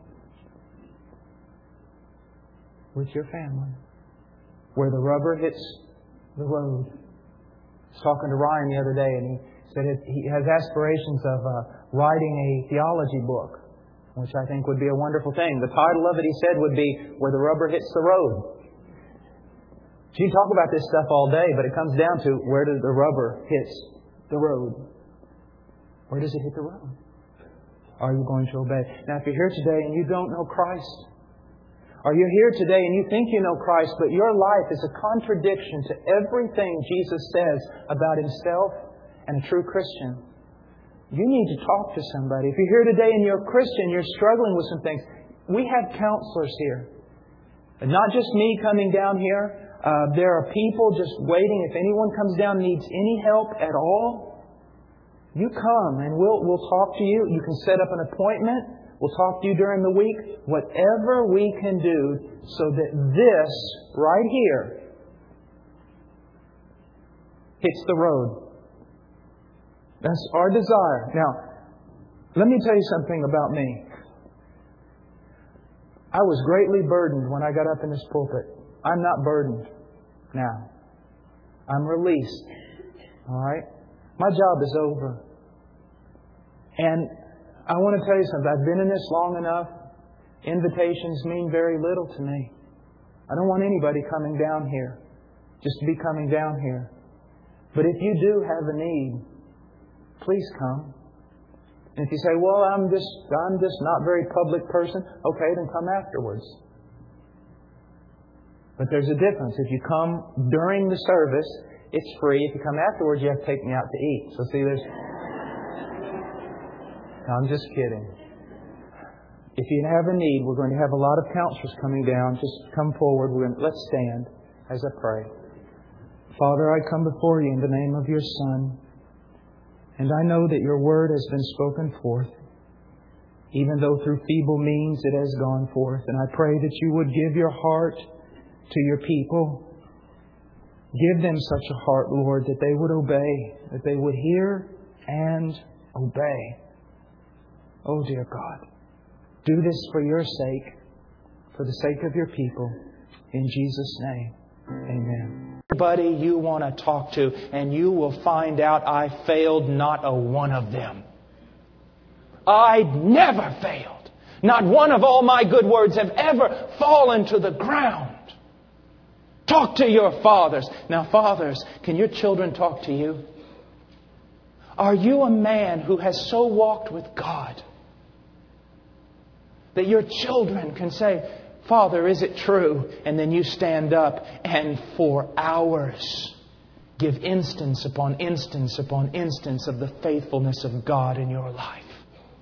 [SPEAKER 1] With your family. Where the rubber hits the road. I was talking to Ryan the other day, and he said he has aspirations of writing a theology book, which I think would be a wonderful thing. The title of it, he said, would be Where the Rubber Hits the Road. So you can talk about this stuff all day, but it comes down to where does the rubber hits the road? Where does it hit the road? Are you going to obey? Now, if you're here today and you don't know Christ, or you're here today and you think you know Christ, but your life is a contradiction to everything Jesus says about Himself and a true Christian, you need to talk to somebody. If you're here today and you're a Christian, you're struggling with some things, we have counselors here. And not just me coming down here. There are people just waiting. If anyone comes down and needs any help at all, you come and we'll talk to you. You can set up an appointment. We'll talk to you during the week. Whatever we can do so that this right here hits the road. That's our desire. Now, let me tell you something about me. I was greatly burdened when I got up in this pulpit. I'm not burdened now. I'm released. All right? My job is over. And I want to tell you something. I've been in this long enough. Invitations mean very little to me. I don't want anybody coming down here just to be coming down here. But if you do have a need, please come. And if you say, well, I'm just not a very public person, okay, then come afterwards. But there's a difference. If you come during the service, it's free. If you come afterwards, you have to take me out to eat. So see, No, I'm just kidding. If you have a need, we're going to have a lot of counselors coming down. Just come forward. Let's stand as I pray. Father, I come before You in the name of Your Son. And I know that Your Word has been spoken forth, even though through feeble means it has gone forth. And I pray that You would give Your heart to Your people. Give them such a heart, Lord, that they would obey, that they would hear and obey. Oh, dear God, do this for Your sake, for the sake of Your people. In Jesus' name, amen. Everybody you want to talk to, and you will find out I failed not a one of them. I never failed. Not one of all my good words have ever fallen to the ground. Talk to your fathers. Now, fathers, can your children talk to you? Are you a man who has so walked with God that your children can say, Father, is it true? And then you stand up and for hours give instance upon instance upon instance of the faithfulness of God in your life.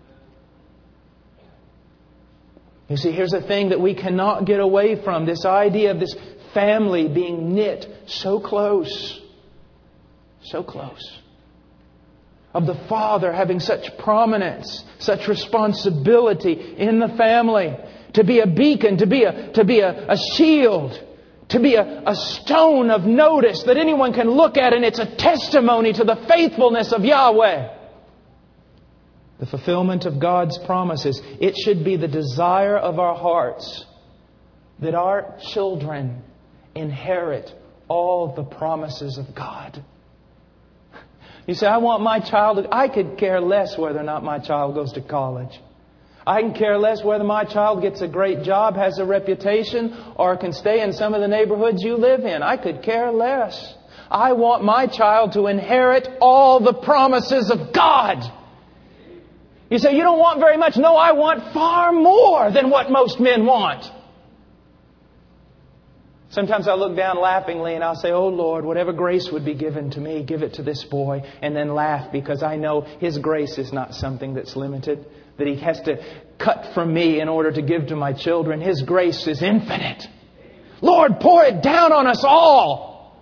[SPEAKER 1] You see, here's a thing that we cannot get away from. This idea of this family being knit so close. So close. Of the father having such prominence, such responsibility in the family. To be a beacon, to be a shield, to be a stone of notice that anyone can look at, and it's a testimony to the faithfulness of Yahweh. The fulfillment of God's promises. It should be the desire of our hearts that our children inherit all the promises of God. You say, I want my child... I could care less whether or not my child goes to college. I can care less whether my child gets a great job, has a reputation, or can stay in some of the neighborhoods you live in. I could care less. I want my child to inherit all the promises of God. You say, you don't want very much. No, I want far more than what most men want. Sometimes I look down laughingly and I'll say, oh Lord, whatever grace would be given to me, give it to this boy. And then laugh because I know His grace is not something that's limited, that He has to cut from me in order to give to my children. His grace is infinite. Lord, pour it down on us all.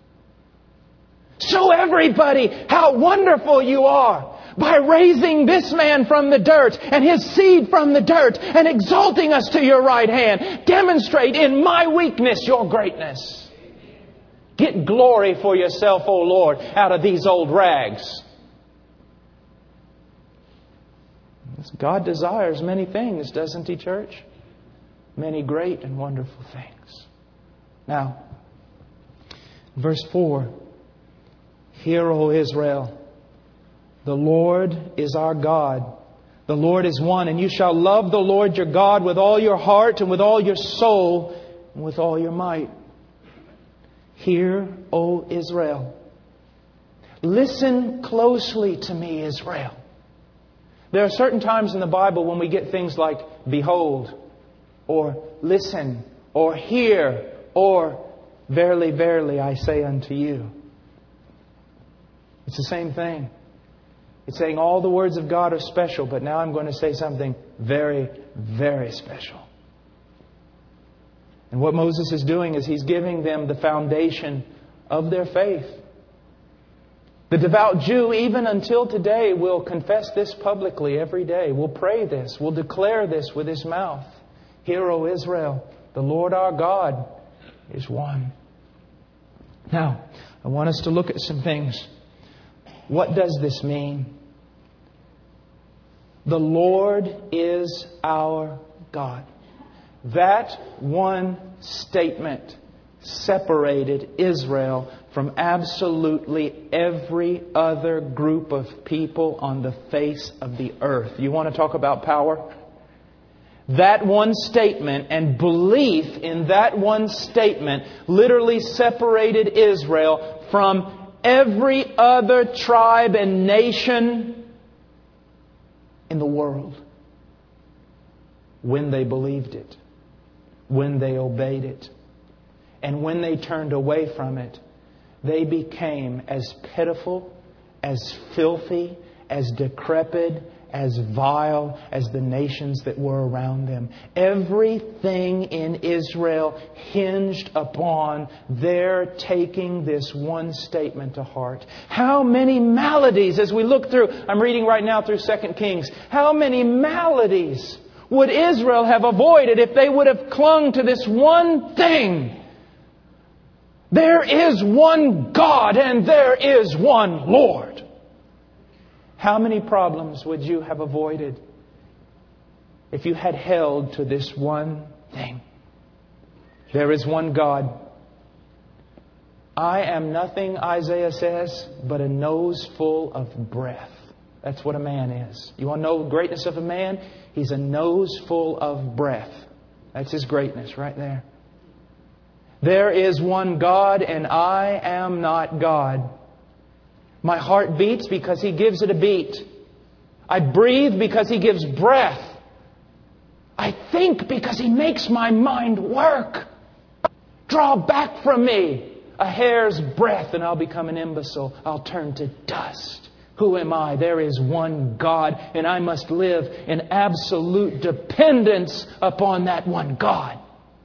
[SPEAKER 1] Show everybody how wonderful You are by raising this man from the dirt and his seed from the dirt and exalting us to Your right hand. Demonstrate in my weakness Your greatness. Get glory for Yourself, O Lord, out of these old rags. God desires many things, doesn't He, church? Many great and wonderful things. Now, verse 4. Hear, O Israel, the Lord is our God. The Lord is one, and you shall love the Lord your God with all your heart and with all your soul and with all your might. Hear, O Israel. Listen closely to me, Israel. There are certain times in the Bible when we get things like behold, or listen, or hear, or verily, verily, I say unto you. It's the same thing. It's saying all the words of God are special, but now I'm going to say something very, very special. And what Moses is doing is he's giving them the foundation of their faith. The devout Jew, even until today, will confess this publicly every day. Will pray this. Will declare this with his mouth. Hear, O Israel, the Lord our God is one. Now, I want us to look at some things. What does this mean? The Lord is our God. That one statement separated Israel from absolutely every other group of people on the face of the earth. You want to talk about power? That one statement and belief in that one statement literally separated Israel from every other tribe and nation in the world. When they believed it, when they obeyed it, and when they turned away from it, they became as pitiful, as filthy, as decrepit, as vile as the nations that were around them. Everything in Israel hinged upon their taking this one statement to heart. How many maladies, as we look through, I'm reading right now through 2 Kings, how many maladies would Israel have avoided if they would have clung to this one thing? There is one God and there is one Lord. How many problems would you have avoided if you had held to this one thing? There is one God. I am nothing, Isaiah says, but a nose full of breath. That's what a man is. You want to know the greatness of a man? He's a nose full of breath. That's his greatness right there. There is one God and I am not God. My heart beats because He gives it a beat. I breathe because He gives breath. I think because He makes my mind work. Draw back from me a hair's breadth and I'll become an imbecile. I'll turn to dust. Who am I? There is one God and I must live in absolute dependence upon that one God.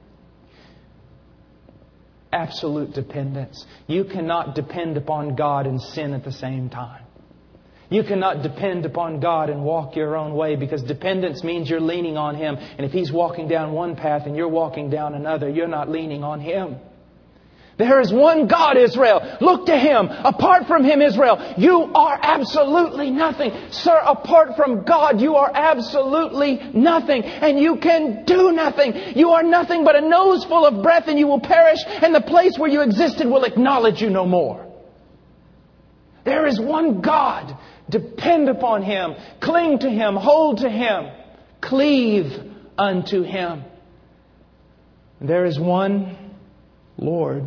[SPEAKER 1] Absolute dependence. You cannot depend upon God and sin at the same time. You cannot depend upon God and walk your own way, because dependence means you're leaning on Him. And if He's walking down one path and you're walking down another, you're not leaning on Him. There is one God, Israel. Look to Him. Apart from Him, Israel, you are absolutely nothing. Sir, apart from God, you are absolutely nothing. And you can do nothing. You are nothing but a nose full of breath and you will perish. And the place where you existed will acknowledge you no more. There is one God. Depend upon Him. Cling to Him. Hold to Him. Cleave unto Him. There is one Lord.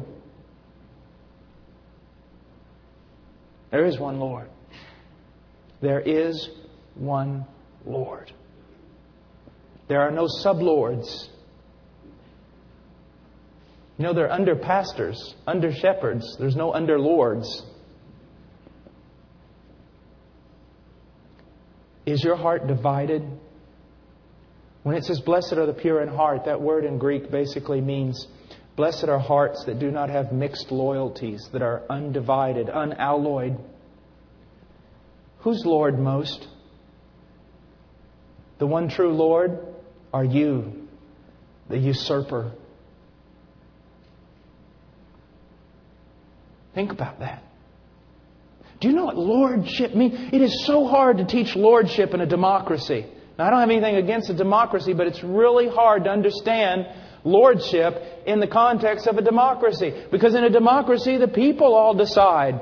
[SPEAKER 1] There is one Lord. There is one Lord. There are no sublords. You know, they're under pastors, under shepherds. There's no under lords. Is your heart divided? When it says, blessed are the pure in heart, that word in Greek basically means, blessed are hearts that do not have mixed loyalties, that are undivided, unalloyed. Who's Lord most? The one true Lord? Are you, the usurper? Think about that. Do you know what lordship means? It is so hard to teach lordship in a democracy. Now, I don't have anything against a democracy, but it's really hard to understand lordship in the context of a democracy. Because in a democracy, the people all decide.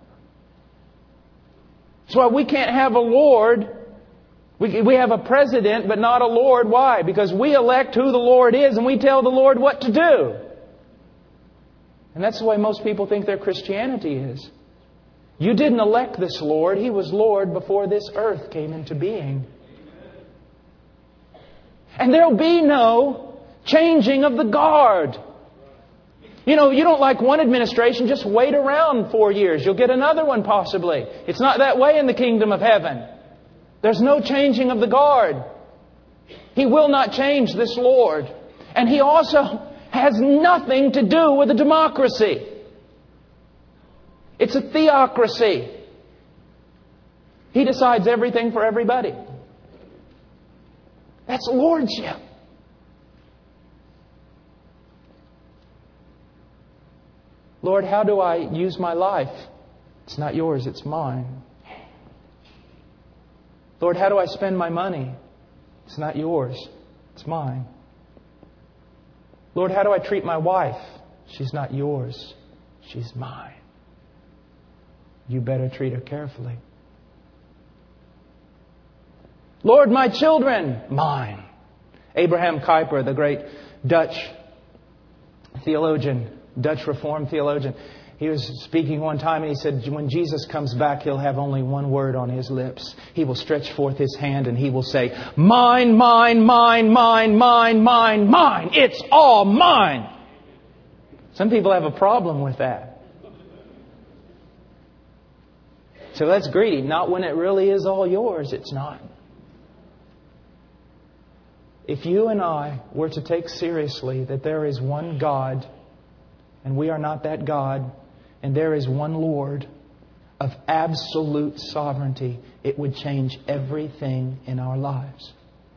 [SPEAKER 1] That's why we can't have a lord. We have a president, but not a lord. Why? Because we elect who the Lord is and we tell the Lord what to do. And that's the way most people think their Christianity is. You didn't elect this Lord. He was Lord before this earth came into being. And there'll be no changing of the guard. You know, you don't like one administration, just wait around 4 years. You'll get another one possibly. It's not that way in the kingdom of heaven. There's no changing of the guard. He will not change this Lord. And He also has nothing to do with a democracy. It's a theocracy. He decides everything for everybody. That's lordship. Lord, how do I use my life? It's not yours, it's mine. Lord, how do I spend my money? It's not yours, it's mine. Lord, how do I treat my wife? She's not yours, she's mine. you better treat her carefully. Lord, my children, mine. Abraham Kuyper, the great Dutch theologian, Dutch Reformed theologian, he was speaking one time and he said, when Jesus comes back, He'll have only one word on His lips. He will stretch forth His hand and He will say, mine, mine, mine, mine, mine, mine, mine. It's all mine. Some people have a problem with that. So that's greedy. Not when it really is all yours. It's not. If you and I were to take seriously that there is one God, and we are not that God, and there is one Lord of absolute sovereignty, it would change everything in our lives.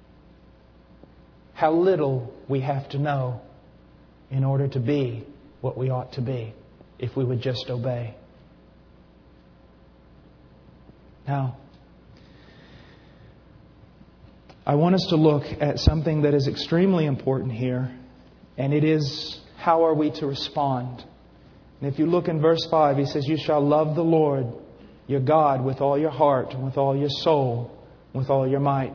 [SPEAKER 1] How little we have to know in order to be what we ought to be if we would just obey. Now, I want us to look at something that is extremely important here, and it is, how are we to respond? And if you look in verse 5, He says, you shall love the Lord your God with all your heart, and with all your soul, with all your might.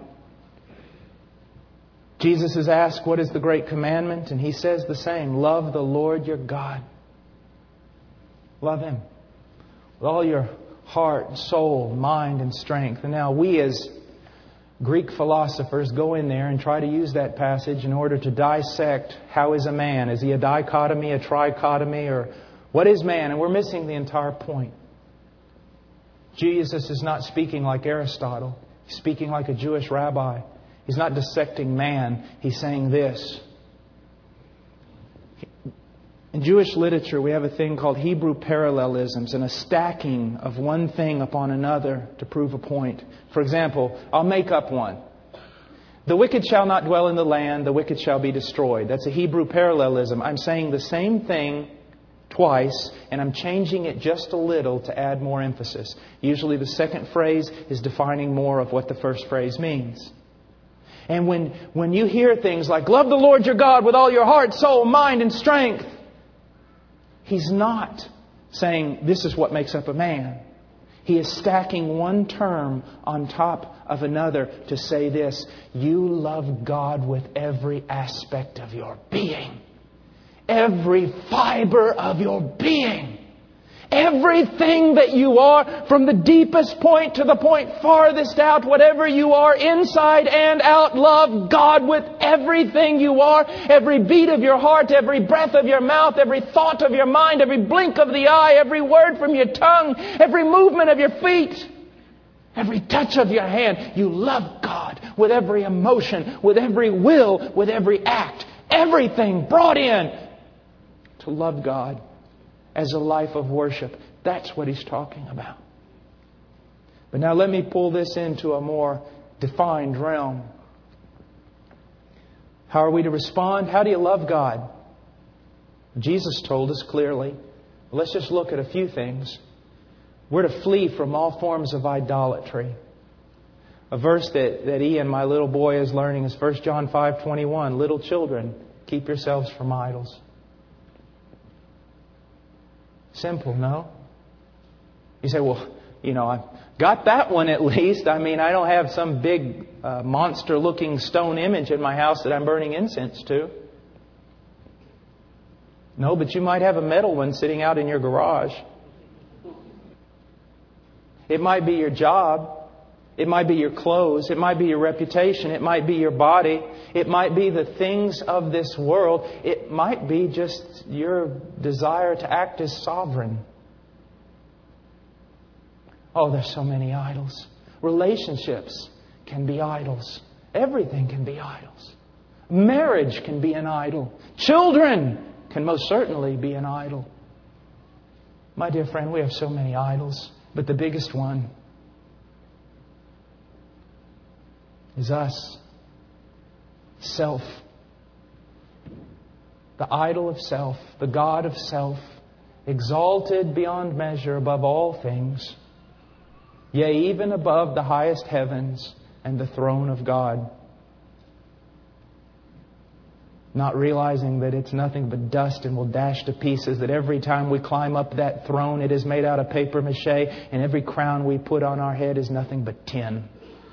[SPEAKER 1] Jesus is asked, what is the great commandment? And He says the same, love the Lord your God. Love Him with all your heart, soul, mind, and strength. And now we as Greek philosophers go in there and try to use that passage in order to dissect how is a man. Is he a dichotomy, a trichotomy, or what is man? And we're missing the entire point. Jesus is not speaking like Aristotle. He's speaking like a Jewish rabbi. He's not dissecting man. He's saying this. In Jewish literature, we have a thing called Hebrew parallelisms and a stacking of one thing upon another to prove a point. For example, I'll make up one. The wicked shall not dwell in the land, the wicked shall be destroyed. That's a Hebrew parallelism. I'm saying the same thing twice, and I'm changing it just a little to add more emphasis. Usually the second phrase is defining more of what the first phrase means. And when you hear things like, love the Lord your God with all your heart, soul, mind, and strength, He's not saying this is what makes up a man. He is stacking one term on top of another to say this: you love God with every aspect of your being. Every fiber of your being. Everything that you are, from the deepest point to the point farthest out, whatever you are, inside and out, love God with everything you are. Every beat of your heart, every breath of your mouth, every thought of your mind, every blink of the eye, every word from your tongue, every movement of your feet, every touch of your hand. You love God with every emotion, with every will, with every act. Everything brought in to love God as a life of worship. That's what He's talking about. But now let me pull this into a more defined realm. How are we to respond? How do you love God? Jesus told us clearly. Let's just look at a few things. We're to flee from all forms of idolatry. A verse that Ian, my little boy, is learning is 1 John 5:21. Little children, keep yourselves from idols. Simple, no? You say, well, I've got that one at least. I mean, I don't have some big monster-looking stone image in my house that I'm burning incense to. No, but you might have a metal one sitting out in your garage. It might be your job. It might be your clothes. It might be your reputation. It might be your body. It might be the things of this world. It might be just your desire to act as sovereign. Oh, there's so many idols. Relationships can be idols. Everything can be idols. Marriage can be an idol. Children can most certainly be an idol. My dear friend, we have so many idols, but the biggest one is us. Self. The idol of self, the God of self, exalted beyond measure above all things, yea, even above the highest heavens and the throne of God. not realizing that it's nothing but dust and will dash to pieces, that every time we climb up that throne, it is made out of paper mache, and every crown we put on our head is nothing but tin.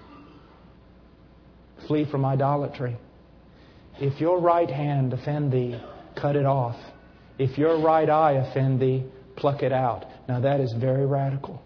[SPEAKER 1] Flee from idolatry. If your right hand offend thee, cut it off. If your right eye offend thee, pluck it out. Now that is very radical.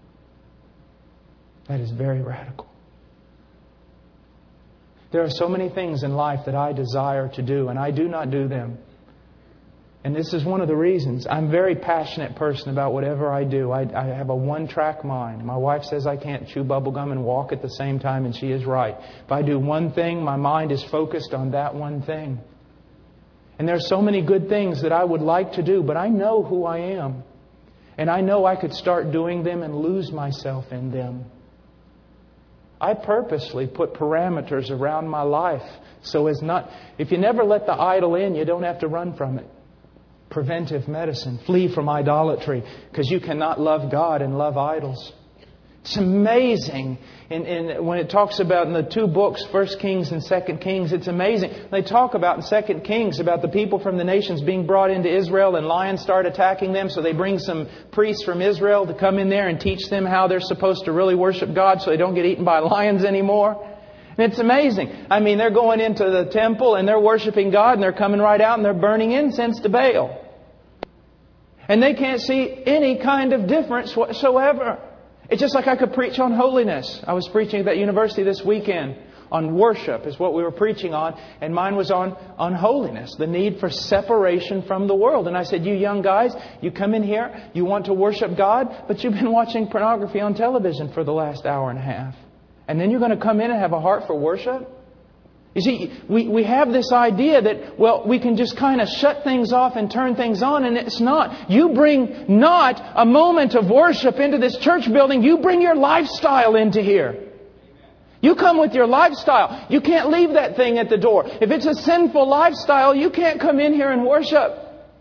[SPEAKER 1] That is very radical. There are so many things in life that I desire to do, and I do not do them. And this is one of the reasons. I'm a very passionate person about whatever I do. I have a one-track mind. My wife says I can't chew bubblegum and walk at the same time, and she is right. If I do one thing, my mind is focused on that one thing. And there are so many good things that I would like to do, but I know who I am. And I know I could start doing them and lose myself in them. I purposely put parameters around my life so as not... If you never let the idol in, you don't have to run from it. Preventive medicine. Flee from idolatry, because you cannot love God and love idols. It's amazing. When it talks about in the two books, 1 Kings and 2 Kings, it's amazing. They talk about in 2 Kings about the people from the nations being brought into Israel and lions start attacking them. So they bring some priests from Israel to come in there and teach them how they're supposed to really worship God so they don't get eaten by lions anymore. And it's amazing. I mean, they're going into the temple and they're worshiping God and they're coming right out and they're burning incense to Baal. And they can't see any kind of difference whatsoever. It's just like I could preach on holiness. I was preaching at that university this weekend on worship is what we were preaching on. And mine was on holiness, the need for separation from the world. And I said, you young guys, you come in here, you want to worship God, but you've been watching pornography on television for the last hour and a half. And then you're going to come in and have a heart for worship? You see, we have this idea that, well, we can just kind of shut things off and turn things on, and it's not. You bring not a moment of worship into this church building. You bring your lifestyle into here. You come with your lifestyle. You can't leave that thing at the door. If it's a sinful lifestyle, you can't come in here and worship.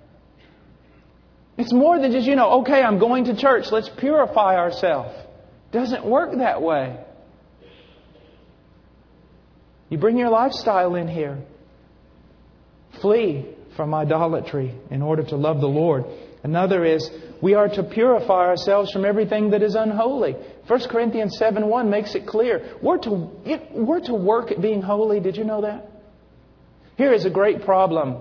[SPEAKER 1] It's more than just, okay, I'm going to church. Let's purify ourselves. It doesn't work that way. You bring your lifestyle in here. Flee from idolatry in order to love the Lord. Another is we are to purify ourselves from everything that is unholy. 1 Corinthians 7:1 makes it clear. We're to work at being holy. Did you know that? Here is a great problem.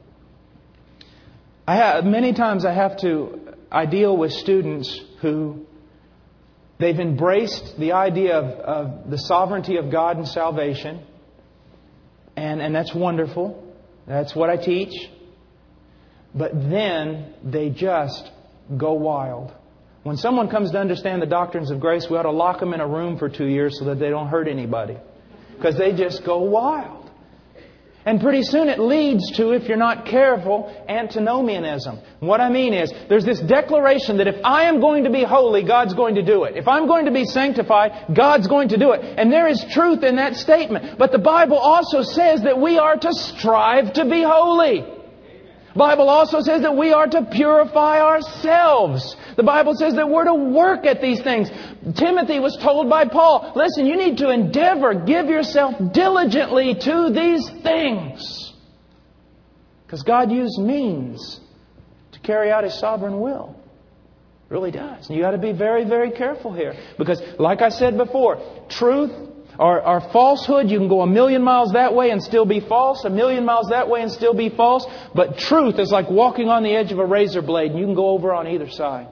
[SPEAKER 1] Many times I deal with students who they've embraced the idea of the sovereignty of God and salvation. And that's wonderful. That's what I teach. But then they just go wild. When someone comes to understand the doctrines of grace, we ought to lock them in a room for 2 years so that they don't hurt anybody. Because they just go wild. And pretty soon it leads to, if you're not careful, antinomianism. What I mean is, there's this declaration that if I am going to be holy, God's going to do it. If I'm going to be sanctified, God's going to do it. And there is truth in that statement. But the Bible also says that we are to strive to be holy. The Bible also says that we are to purify ourselves. The Bible says that we're to work at these things. Timothy was told by Paul, listen, you need to endeavor, give yourself diligently to these things. Because God used means to carry out His sovereign will. It really does. And you got to be very, very careful here. Because like I said before, truth or falsehood, you can go 1,000,000 miles that way and still be false, 1,000,000 miles that way and still be false. But truth is like walking on the edge of a razor blade, and you can go over on either side.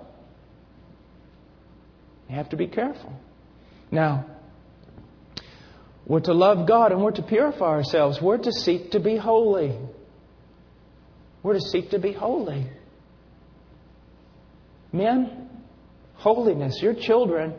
[SPEAKER 1] You have to be careful. Now, we're to love God and we're to purify ourselves. We're to seek to be holy. We're to seek to be holy. Men, holiness. Your children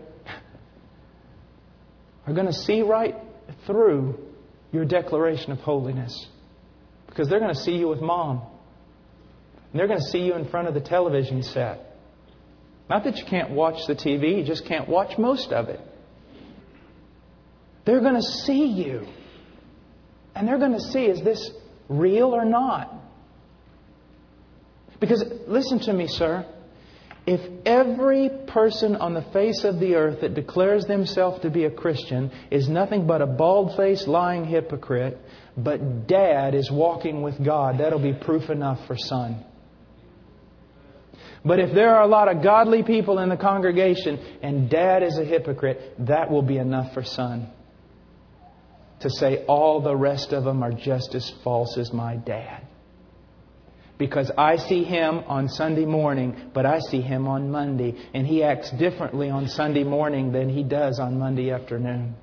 [SPEAKER 1] are going to see right through your declaration of holiness. Because they're going to see you with Mom. And they're going to see you in front of the television set. Not that you can't watch the TV, you just can't watch most of it. They're going to see you. And they're going to see, is this real or not? Because, listen to me, sir. If every person on the face of the earth that declares themselves to be a Christian is nothing but a bald-faced, lying hypocrite, but Dad is walking with God, that'll be proof enough for Son. But if there are a lot of godly people in the congregation and Dad is a hypocrite, that will be enough for Son to say all the rest of them are just as false as my dad. Because I see him on Sunday morning, but I see him on Monday. And he acts differently on Sunday morning than he does on Monday afternoon.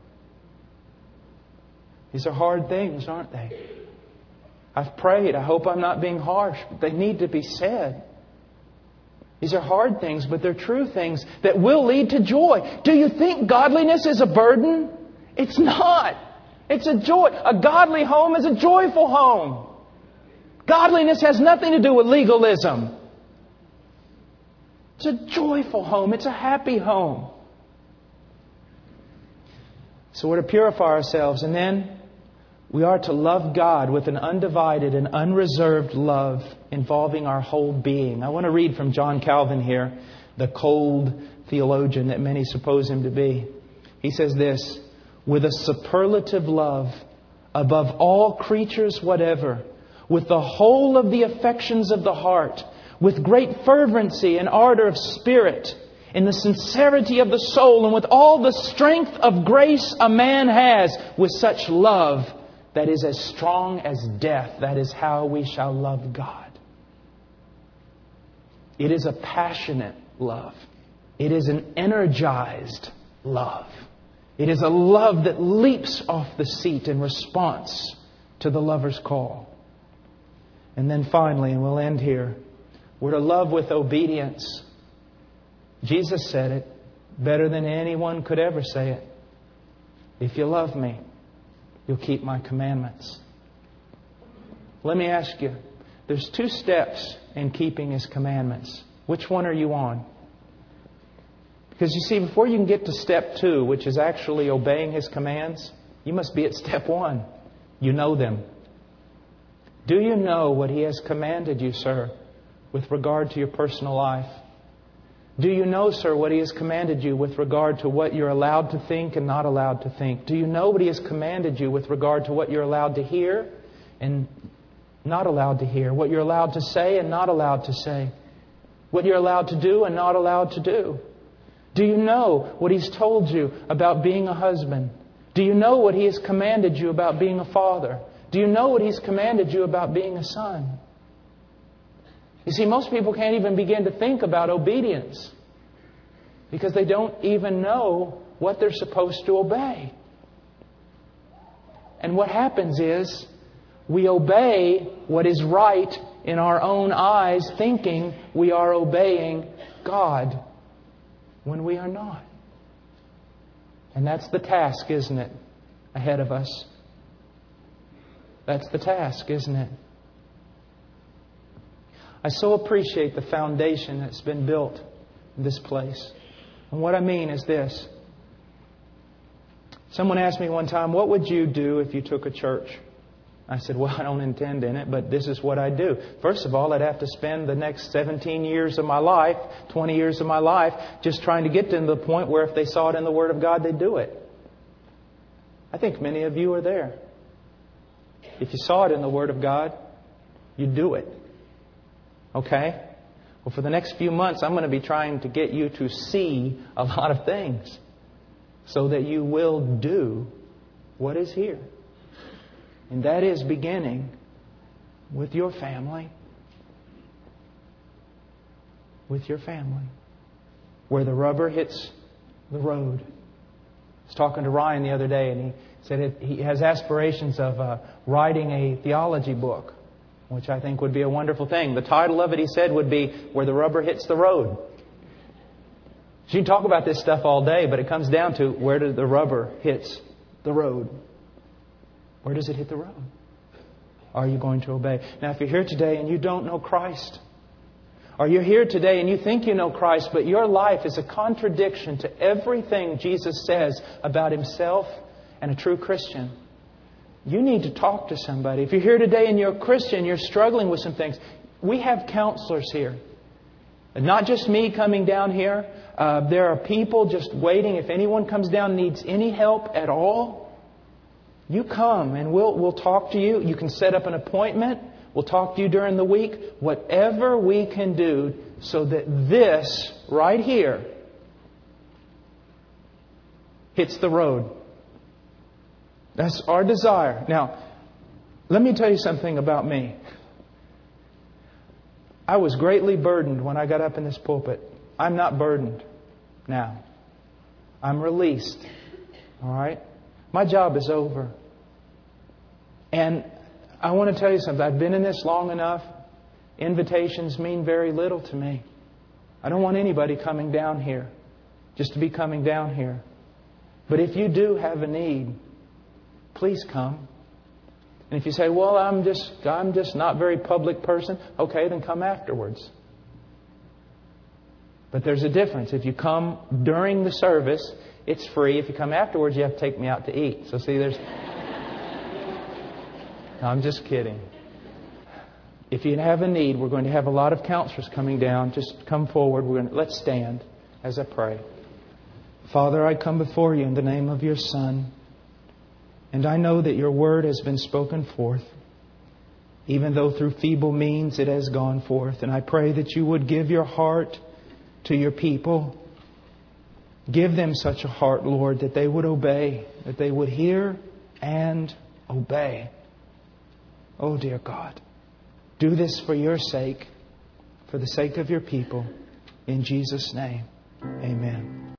[SPEAKER 1] These are hard things, aren't they? I've prayed. I hope I'm not being harsh, but they need to be said. These are hard things, but they're true things that will lead to joy. Do you think godliness is a burden? It's not. It's a joy. A godly home is a joyful home. Godliness has nothing to do with legalism. It's a joyful home. It's a happy home. So we're to purify ourselves, and then we are to love God with an undivided and unreserved love involving our whole being. I want to read from John Calvin here, the cold theologian that many suppose him to be. He says this, with a superlative love above all creatures whatever, with the whole of the affections of the heart, with great fervency and ardor of spirit, in the sincerity of the soul, and with all the strength of grace a man has, with such love that is as strong as death. That is how we shall love God. It is a passionate love. It is an energized love. It is a love that leaps off the seat in response to the lover's call. And then finally, and we'll end here, we're to love with obedience. Jesus said it better than anyone could ever say it. If you love me, you'll keep my commandments. Let me ask you, there's 2 steps in keeping His commandments. Which one are you on? Because you see, before you can get to step 2, which is actually obeying His commands, you must be at step 1. You know them. Do you know what He has commanded you, sir, with regard to your personal life? Do you know, sir, what He has commanded you with regard to what you're allowed to think and not allowed to think? Do you know what He has commanded you with regard to what you're allowed to hear and not allowed to hear? What you're allowed to say and not allowed to say? What you're allowed to do and not allowed to do? Do you know what He's told you about being a husband? Do you know what He has commanded you about being a father? Do you know what He's commanded you about being a son? You see, most people can't even begin to think about obedience because they don't even know what they're supposed to obey. And what happens is we obey what is right in our own eyes, thinking we are obeying God when we are not. And that's the task, isn't it, ahead of us? That's the task, isn't it? I so appreciate the foundation that's been built in this place. And what I mean is this. Someone asked me one time, what would you do if you took a church? I said, well, I don't intend in it, but this is what I do. First of all, I'd have to spend the next 17 years of my life, 20 years of my life, just trying to get to the point where if they saw it in the Word of God, they'd do it. I think many of you are there. If you saw it in the Word of God, you'd do it. Okay? Well, for the next few months, I'm going to be trying to get you to see a lot of things so that you will do what is here. And that is beginning with your family. With your family. Where the rubber hits the road. I was talking to Ryan the other day, and he said he has aspirations of writing a theology book, which I think would be a wonderful thing. The title of it, he said, would be Where the Rubber Hits the Road. So you can talk about this stuff all day, but it comes down to where the rubber hits the road. Where does it hit the road? Are you going to obey? Now, if you're here today and you don't know Christ, or you're here today and you think you know Christ, but your life is a contradiction to everything Jesus says about Himself and a true Christian, you need to talk to somebody. If you're here today and you're a Christian, you're struggling with some things, we have counselors here. And not just me coming down here. There are people just waiting. If anyone comes down and needs any help at all, you come and we'll talk to you. You can set up an appointment. We'll talk to you during the week. Whatever we can do so that this right here hits the road. That's our desire. Now, let me tell you something about me. I was greatly burdened when I got up in this pulpit. I'm not burdened now. I'm released. All right? My job is over. And I want to tell you something. I've been in this long enough. Invitations mean very little to me. I don't want anybody coming down here just to be coming down here. But if you do have a need, please come. And if you say, well, I'm just not a very public person, okay, then come afterwards. But there's a difference. If you come during the service, it's free. If you come afterwards, you have to take me out to eat. So see, there's... No, I'm just kidding. If you have a need, we're going to have a lot of counselors coming down. Just come forward. Let's stand as I pray. Father, I come before you in the name of your Son. And I know that your word has been spoken forth, even though through feeble means it has gone forth. And I pray that you would give your heart to your people. Give them such a heart, Lord, that they would obey, that they would hear and obey. Oh, dear God, do this for your sake, for the sake of your people. In Jesus' name, amen.